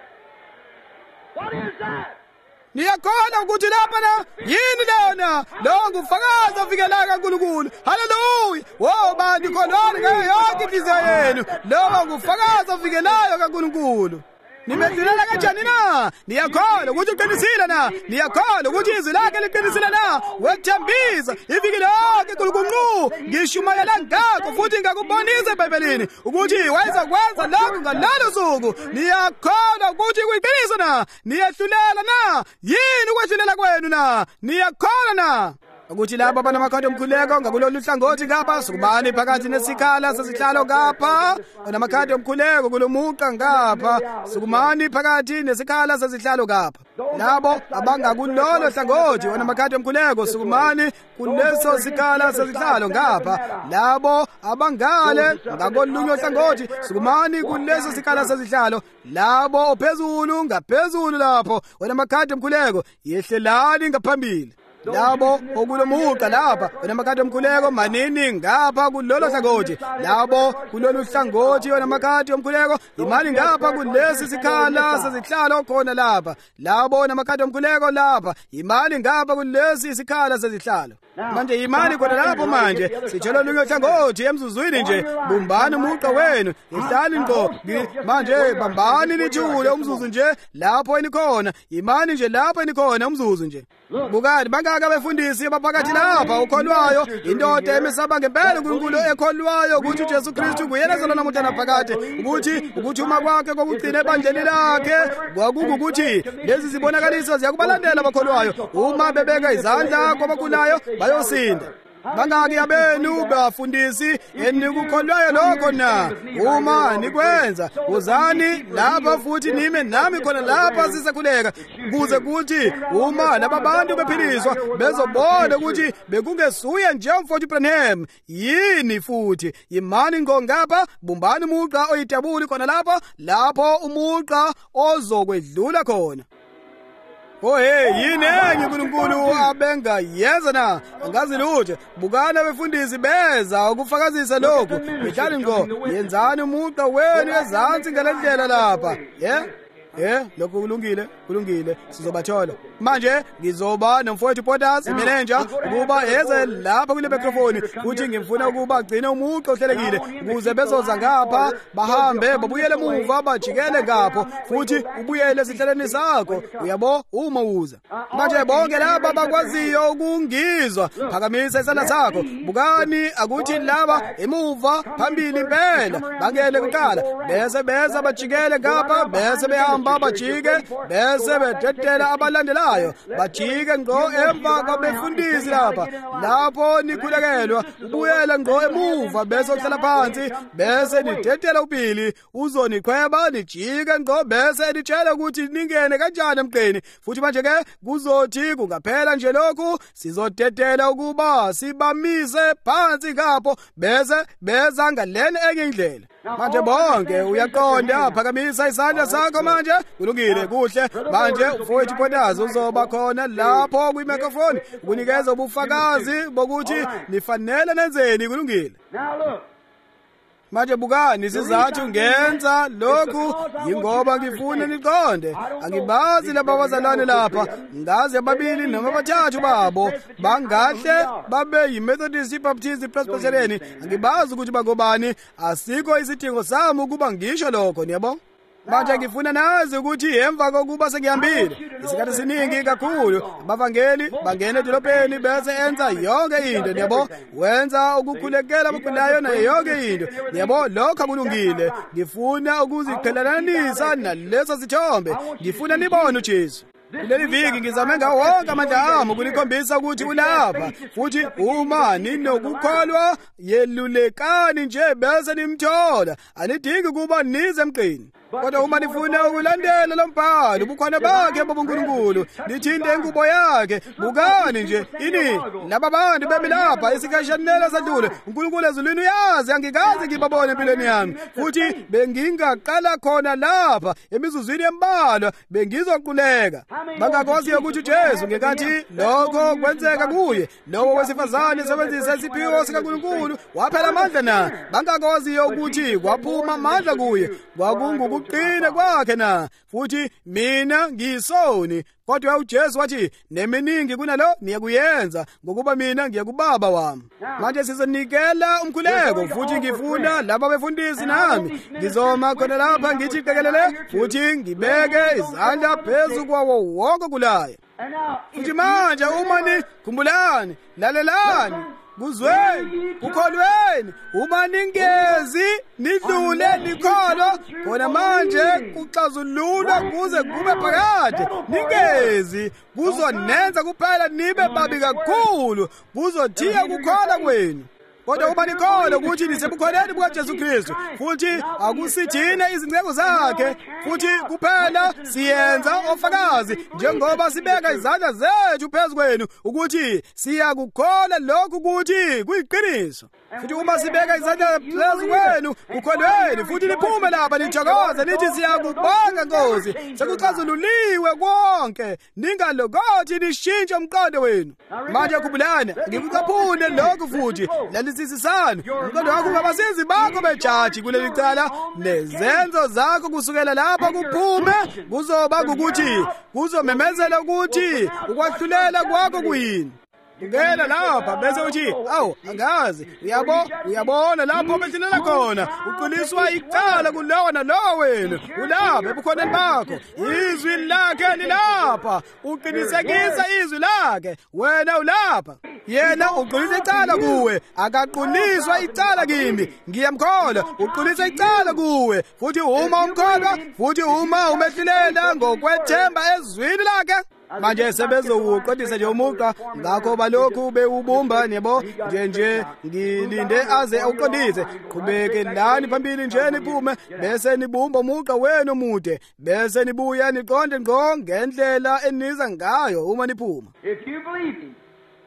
What is that? Niyakholwa ukuthi lapha na yini lona? Lo ngufakazi ofikelayo kaNkulunkulu. Haleluya. Wo bantu kholwani ngayo yonke inhliziyo yenu. Lo ngufakazi ofikelayo kaNkulunkulu. Nimedlulela kanjani na? Niyakholwa ukuthi uqinisile na? Niyakholwa ukuthi izwi lakhe liqinisile na? Wethembisa iviki lonke uNkulunkulu ngishumayela ngakho futhi ngakubonisa eBhayibhelini ukuthi wayezakwenza lokho ngalelo suku. Niyakholwa ukuthi kuyiqiniso na? Niyahlulela na? Yini ukwehlulela kwenu na? Niyakholwa na? Ukuthi laba abanamakhono omkhuleko ngakulolu hlangothi ngapha sukubani phakathi nesikhala sesihlalo ngapha onamakhadi omkhuleko kulomuqa ngapha sukumani phakathi nesikhala sesihlalo ngapha. Labo abangakulolo hlangothi onamakhadi omkhuleko sukumani kuleso sikhala sesihlalo ngapha. Labo abangale ngakolunye hlangothi sukumani kuleso sikhala sesihlalo. Labo ophezulu ngaphezulu lapho onamakhadi omkhuleko yehlelani ngaphambili. Labo okulomuqa lapha onamakhadi omkhuleko manini ngapha kulolo hlangothi. Labo kulolu hlangothi onamakhadi omkhuleko imali ngapha kulesi sikhala sezihlalo khona lapha. Labo onamakhadi omkhuleko lapha imali ngapha kulesi sikhala sezihlalo. Manje imali khona lapho manje sitshela lunye hlangothi emzuzwini nje bumbani umuqa wenu ihlali ngqo manje bambani nithule umzuzu nje lapho enikhona imani nje lapho enikhona umzuzu nje. Bukani bangaka abefundisi abaphakathi lapha ukholwayo indoda emesaba ngempela uNkulunkulu ekholwayo ukuthi uJesu Kristu nguyena zona namuhla naphakade ukuthi uma kwakhe kokugcina ebandleni lakhe kwakungukuthi lezi zibonakaliso ziyakubalandela abakholwayo uma bebeka izandla kwabakhulayo bayosinda. Bangaki abenu bafundisi enikukholwayo lokho na? Uma nikwenza uzani lapha futhi nime nami khona lapha sisekhuleka kuze kuthi uma laba bantu bephiliswa bezobona ukuthi bekungesuye nje umfowethu Branham yini futhi imani ngongapha bumbani umuqa oyitabuli khona lapho umuqa ozokwedlula khona. Oh hey, yini enye uNkulunkulu abenga yenza na? Angazi lutho. Bukana abefundisi beza ukufakazisa lokhu. Ihlali ngo, yenzani umuqa wenu ezantsi ngalendlela lapha. Lokho kulungile sizobathola. Manje ngizoba nomfowethu Potter's manager ukuba eze lapha kule microphone futhi ngifuna ukuba agcine umuqa ohlelekile ukuze bezoza ngapha bahambe babuyele emuva bajikele ngapho futhi ubuyele esihlaleni sakho uyabo uma uza. Manje bonke laba bakwaziyo ukungizwa phakamisa isandla sakho. Bukani akuthi laba emuva phambili impela bangele kuqala bese beza bajikele ngapha bese behamba bajike bese bededela abalandelayo bajike ngqo emva kwabefundisi lapho nikhulekelwa ubuyela ngqo emuva bese uhlala phansi bese nidedela ubili uzonikhweba nijike ngqo bese nitshela ukuthi ningene kanjani emqeni futhi manje ke kuzothi kungaphela nje lokhu sizodedela ukuba sibamise phansi ngapho bese beza ngalena enye indlela. Manje bonke uyaqonda phakamisa isandla sakho manje kulungile kuhle manje mfowethu Potter's uzoba khona lapho kwi-microphone ukunikeza ubufakazi bokuthi nifanele nenzeni kulungile. Manje bukani sizathu ngenza lokhu yingoba ngifuna niqonde angibazi laba bazalwane lapha ngazi ababili noma bathathu babo bangahle babe yi-Methodist Baptist Presbyterian angibazi ukuthi bangobani asikho isidingo sami ukuba ngisho lokho niyabo. Manje ngifuna nazi ukuthi emva kokuba sengihambile isikhathi siningi kakhulu abavangeli bangena edolobheni bese enza yonke into niyabo wenza ukukhulekela abagulayo nayo yonke into niyabo lokho kulungile ngifuna ukuziqhelelanisa naleso sithombe ngifuna nibone uJesu. Kuleli viki ngizame ngawo wonke amandla ami ukunikhombisa ukuthi ulapha futhi uma ninokukholwa yelulekani nje bese nimthola anidingi kuba nize emqini. Kodwa uma nifuna ukulandela lo mbhalo ubukhona bakhe bobuNkulunkulu nithinte ingubo yakhe bukani nje ini laba bantu bemi lapha isikhashanela sadlule uNkulunkulu ezulwini uyazi angikaze ngibabone empilweni yami futhi bengingaqala khona lapha emizuzwini embalwa bengizoquleka. Bangakwazi ukuthi uJesu ngekathi lokho kwenzeka kuye lowo wesifazane sebenzisa isiphiwo sikaNkulunkulu waphela amandla na bangakwazi ukuthi kwaphuma amandla kuye kwakungukuqina kwakhe na futhi mina ngiyisoni kodwa uJesu wathi neminingi kunalo niyakuyenza ngokuba mina ngiya kuBaba wami. Manje sizonikela umkhuleko futhi ngifuna laba befundisi nami ngizoma khona lapha ngithi qekelele futhi ngibeke izandla phezu kwawo wonke kulaya. Futhi manje uma nikhumbulani lalelani kuzweni kukholweni uma ningezi nidlule nikholo khona manje kuxazululwa kuze kube phakade ningezi kuzonenza kuphela nibe babi kakhulu kuzothiya kukhola kwenu. Kodwa uma nikholwa ukuthi nisebukholeni bukaJesu Kristu futhi akusithine izinceku zakhe futhi kuphela siyenza ofakazi njengoba sibeka izandla zethu phezu kwenu ukuthi siyakukholwa lokhu ukuthi kuyiqiniso. Futhi uma sibeka izandla phezu kwenu kukholweni futhi niphume lapha nithokoze nithi siyakubonga Nkosi sekuxazululiwe konke ningalokothi nishintshe umqondo wenu. Manje khumbulani ngikucaphune lokhu futhi sisisana umqondo wakho ngabasizi bakho bejaji kuleli cala nezenzo zakho kusukela lapha kuphume kuzoba ukuthi kuzomemezela ukuthi ukwahlulela kwakho kuyini. Ungena lapha bese uthi awu angazi uyabona lapho behlilela khona uqiniswa icala kulowo nalowo wena ulapha ebukhoneni bakho izwi lakhe lilapha uqinisekisa izwi lakhe wena ulapha yena uqinisa icala kuwe akaqiniswa icala kimi ngiyamkholwa uqinisa icala kuwe futhi uma umkholwa futhi uma umehlilela ngokwethemba ezwini lakhe. Manje sebezokuqondisa nje umuqa ngakho balokhu bewubumba yebo nje ngilinde aze uqondise qhubeke lani phambili nje niphume bese nibumba umuqa wenu omude bese nibuya niqonde ngqo ngendlela eniza ngayo uma niphuma. If you believe him,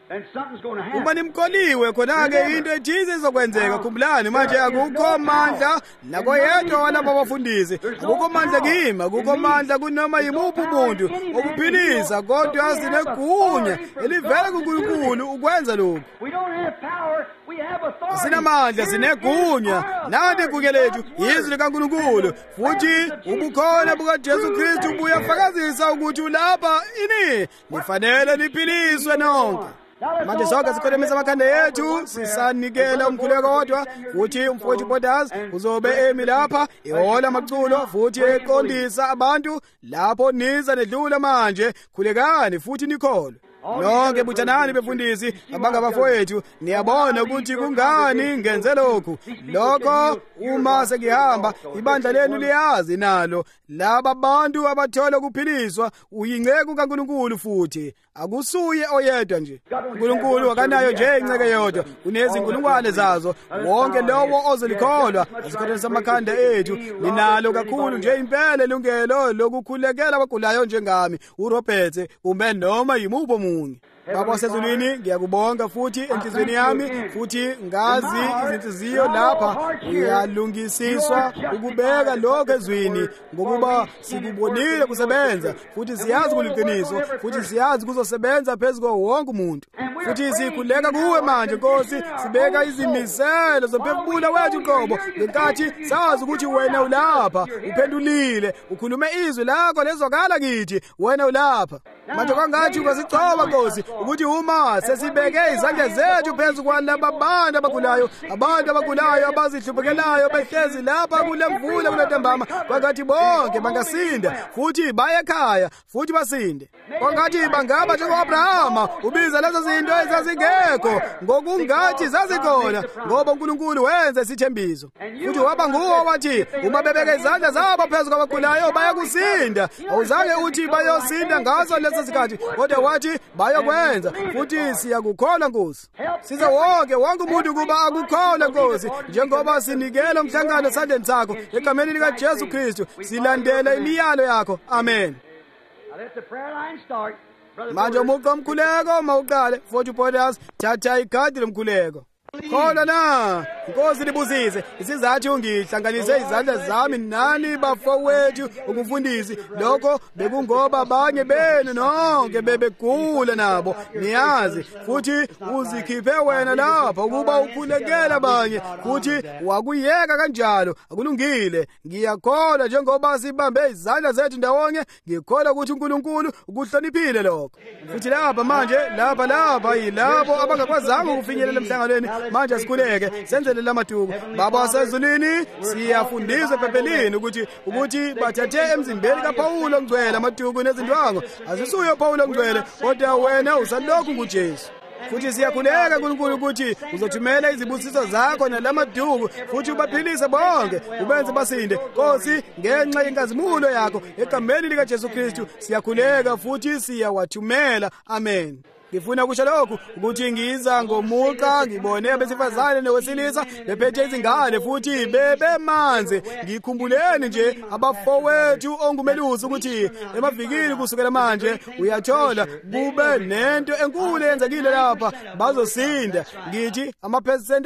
then something's going to happen. uma nimkoliwe khona-ke into ethize izokwenzeka. Khumbulani manje akukho mandla nakoyedwa walaba bafundisi, akukho mandla kimi, akukho mandla kunoma yimuphi umuntu okuphilisa, kodwa sinegunya elivela kuNkulunkulu ukwenza lokhu. We don't have power, we have authority. Sinamandla, sinegunya, nanti igunya lethu izwi likaNkulunkulu, futhi ubukhona bukaJesu Kristu buyafakazisa ukuthi ulapha ini nifanele niphiliswe nonke. Manje sonke sikholemisa amakhanda ethu, sisanikela umkhuleko kodwa, futhi umfowethu Borders uzobe emi lapha ehola amaculo futhi eqondisa abantu lapho niza nedlula manje. Khulekani futhi nikholwe. Nonke buthanani befundisi abangabafowethu, niyabona ukuthi kungani ngenze lokhu. Lokho uma sekihamba ibandla lenu liyazi nalo, laba bantu abathola ukuphiliswa uyinceku kaNkulunkulu, futhi akusuye oyedwa nje. uNkulunkulu akanayo nje inceke yodwa, unezinkulungwane zazo. Wonke lowo ozolikholwa esikhathini samakhanda ethu ninalo kakhulu nje impela ilungelo lokukhulekela abagulayo njengami, uRobert kumbe noma yimuphi omunye. Baba wasezulwini, ngiyakubonga futhi enhlizweni yami, futhi ngazi izinhliziyo lapha uyalungisiswa ukubeka lokho ezwini, ngokuba sikubonile kusebenza, futhi siyazi kuliqiniso, futhi siyazi kuzosebenza phezu kwa wonke umuntu. Futhi sikhuleka kuwe manje Nkosi, sibeka izimiselo zomphefumulo wethu qobo, ngenkathi sazi ukuthi wena ulapha, uphendulile, ukhulume izwi lakho lezwakala kithi, wena ulapha. Manje kwangathi ukasicoba Nkosi ukuthi uma sesibeke izandla zethu phezu kwalaba bantu abagulayo, abantu abagulayo abazihluphekelayo behlezi lapha kule mvula kule ntambama, kwangathi bonke bangasinda futhi baye ekhaya futhi basinde. Kwangathi bangaba njengo-Abrahama ubiza lezo zinto ezazingekho ngokungathi zazikhona, ngoba uNkulunkulu wenza isithembiso. Futhi waba nguwo wathi uma bebeke izandla zabo phezu kwabagulayo bayakusinda. Awuzange uthi bayosinda ngazo lezo sikhathi, kodwa wathi bayokwenza, futhi siyakukholwa Nkosi. Size wonke umuntu kuba akukholwe Nkosi, njengoba sinikela umhlangano esandleni sakho egameni likaJesu Kristu, silandela imiyalo yakho. Amen. Let the prayer line start. Manje umuqa umkhuleko mawuqale, futhi Borders thatha ikhadi lomkhuleko. Khola na Nkosi libuzise isizathu ngihlanganise izandla zami nani bafowethu ukufundisi. Lokho bekungoba abanye benu nonke bebegula nabo, niyazi, futhi uzikhiphe wena lapha ukuba ukhulekela abanye, futhi wakuyeka kanjalo. Akulungile. Ngiyakholwa njengoba sibambe izandla zethu ndawonye, ngikholwa ukuthi uNkulunkulu ukuhloniphile lokho. Futhi lapha manje lapha yilabo abangakwazanga ukufinyelela emhlanganweni. Manje asikhuleke senzele lamaduku. Baba wasezulwini, siyafundiswa ePhephelini ukuthi bathathe emzimbeni kaPawulo ongcwele amaduku nezindwangu. Azisuyo Pawulo ongcwele, kodwa wena usalokhu kuJesu. Futhi siyakhuleka uNkulunkulu ukuthi uzothumela izibusiso zakho nalamaduku, futhi ubaphilise bonke, ubenze basinde. Nkosi, ngenxa yenkazimulo yakho egameni likaJesu Kristu siyakhuleka futhi siyawathumela. Amen. Ngifuna ukusho lokhu ukuthi ngiza ngomuqa ngibone abesifazane nowesilisa bephethe izingane futhi bebemanzi. Ngikhumbuleni nje abafowethu ongumelusi ukuthi emavikini kusukela manje uyathola kube nento enkulu eyenzekile lapha, bazosinda. Ngithi amaphesenti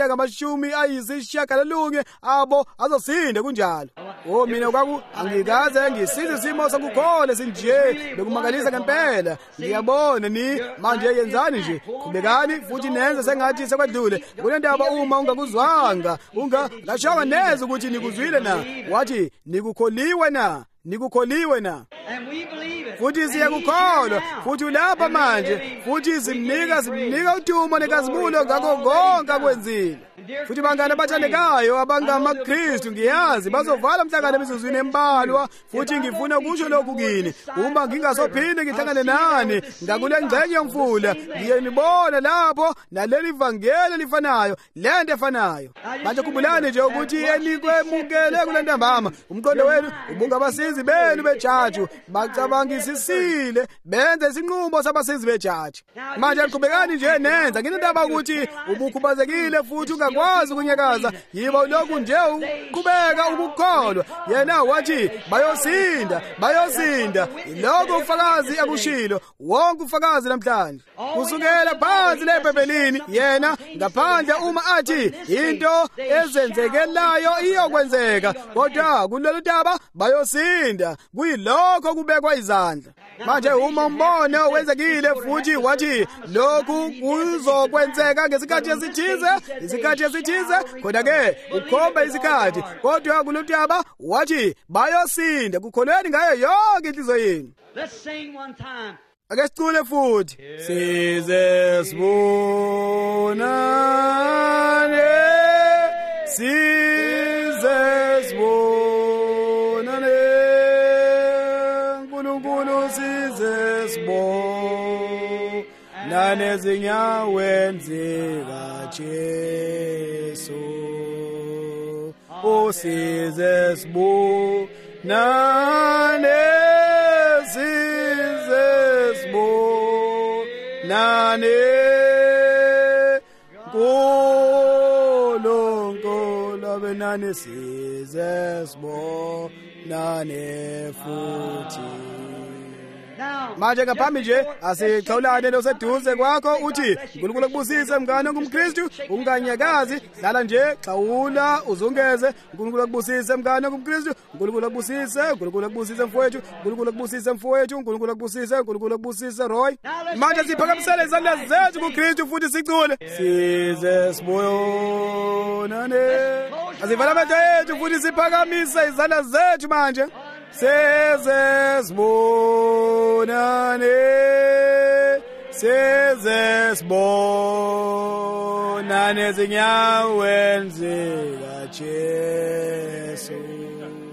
angama-90 abo azosinda kunjalo. Mina kwaku angikaze ngisize isimo sokukhole sinje bekumakalisa ngempela. Ngiyabona ni manje yenzani nje, khulekani futhi nenze sengathi sekwedlule kunendaba. Uma ungakuzwanga ungashonga neze ukuthi nikuzwile na, wathi nikukholiwe na, futhi siyakukholwa, futhi ulapha manje, futhi simnika udumo nenkazimulo ngakho konke akwenzile. Futhi bangane abathandekayo abangamaKristu, ngiyazi bazovala umhlangano emizuzwini embalwa, futhi ngifuna ukusho lokhu kini. Uma ngingasophinde ngihlangane nani ngakule ngxenye yomfula, ngiyenibona lapho naleli vangeli lifanayo, lento efanayo. Manje khumbulani nje ukuthi enikwemukele kule ntambama, umqondo wenu ubungabasizi benu bejaji bacabangisisile benze isinqumo sabasizi bejaji. Manje liqhubekani nje nenza nginendaba ukuthi ubukhubazekile futhi abakwazi ukunyakaza, yibo lokhu nje uqhubeka ukukholwa. Yena wathi bayosinda, bayosinda. Lokho ufakazi akushilo wonke ufakazi namhlanje kusukela phansi leBhayibhelini. Yena ngaphandle uma athi into ezenzekelayo iyokwenzeka, kodwa kulolu daba bayosinda, kuyilokho kubekwa izandla. Manje uma umbono wenzekile futhi wathi lokhu kuzokwenzeka ngesikhathi esithize, isikhathi esithize, kodwa-ke ukhomba isikhathi, kodwa kulolu daba wathi bayosinda. Kukholweni ngayo yonke inhliziyo yenu. Let's sing one time. Ake sicule futhi. Size sibonane, size sibonane, uNkulunkulu size sibonane ezinyaweni zikaJesu. O size sibonane, size sibonane, uNkulunkulu abenani size sibonane futhi. Manje ngaphambi nje asixhawulane loseduze kwakho uthi uNkulunkulu akubusise mngane ongumKristu, unganyakazi, hlala nje, xhawula uzungeze. uNkulunkulu akubusise mngane ongumKristu, uNkulunkulu akubusise, uNkulunkulu akubusise mfowethu, uNkulunkulu akubusise mfowethu, uNkulunkulu akubusise, uNkulunkulu akubusise Roy. Manje siphakamisele izandla zethu kuKristu futhi sicule. Size sibonane. Asivala amehlo ethu futhi siphakamise izandla zethu manje. Size sibonane, size sibonane ezinyaweni zikaJesu.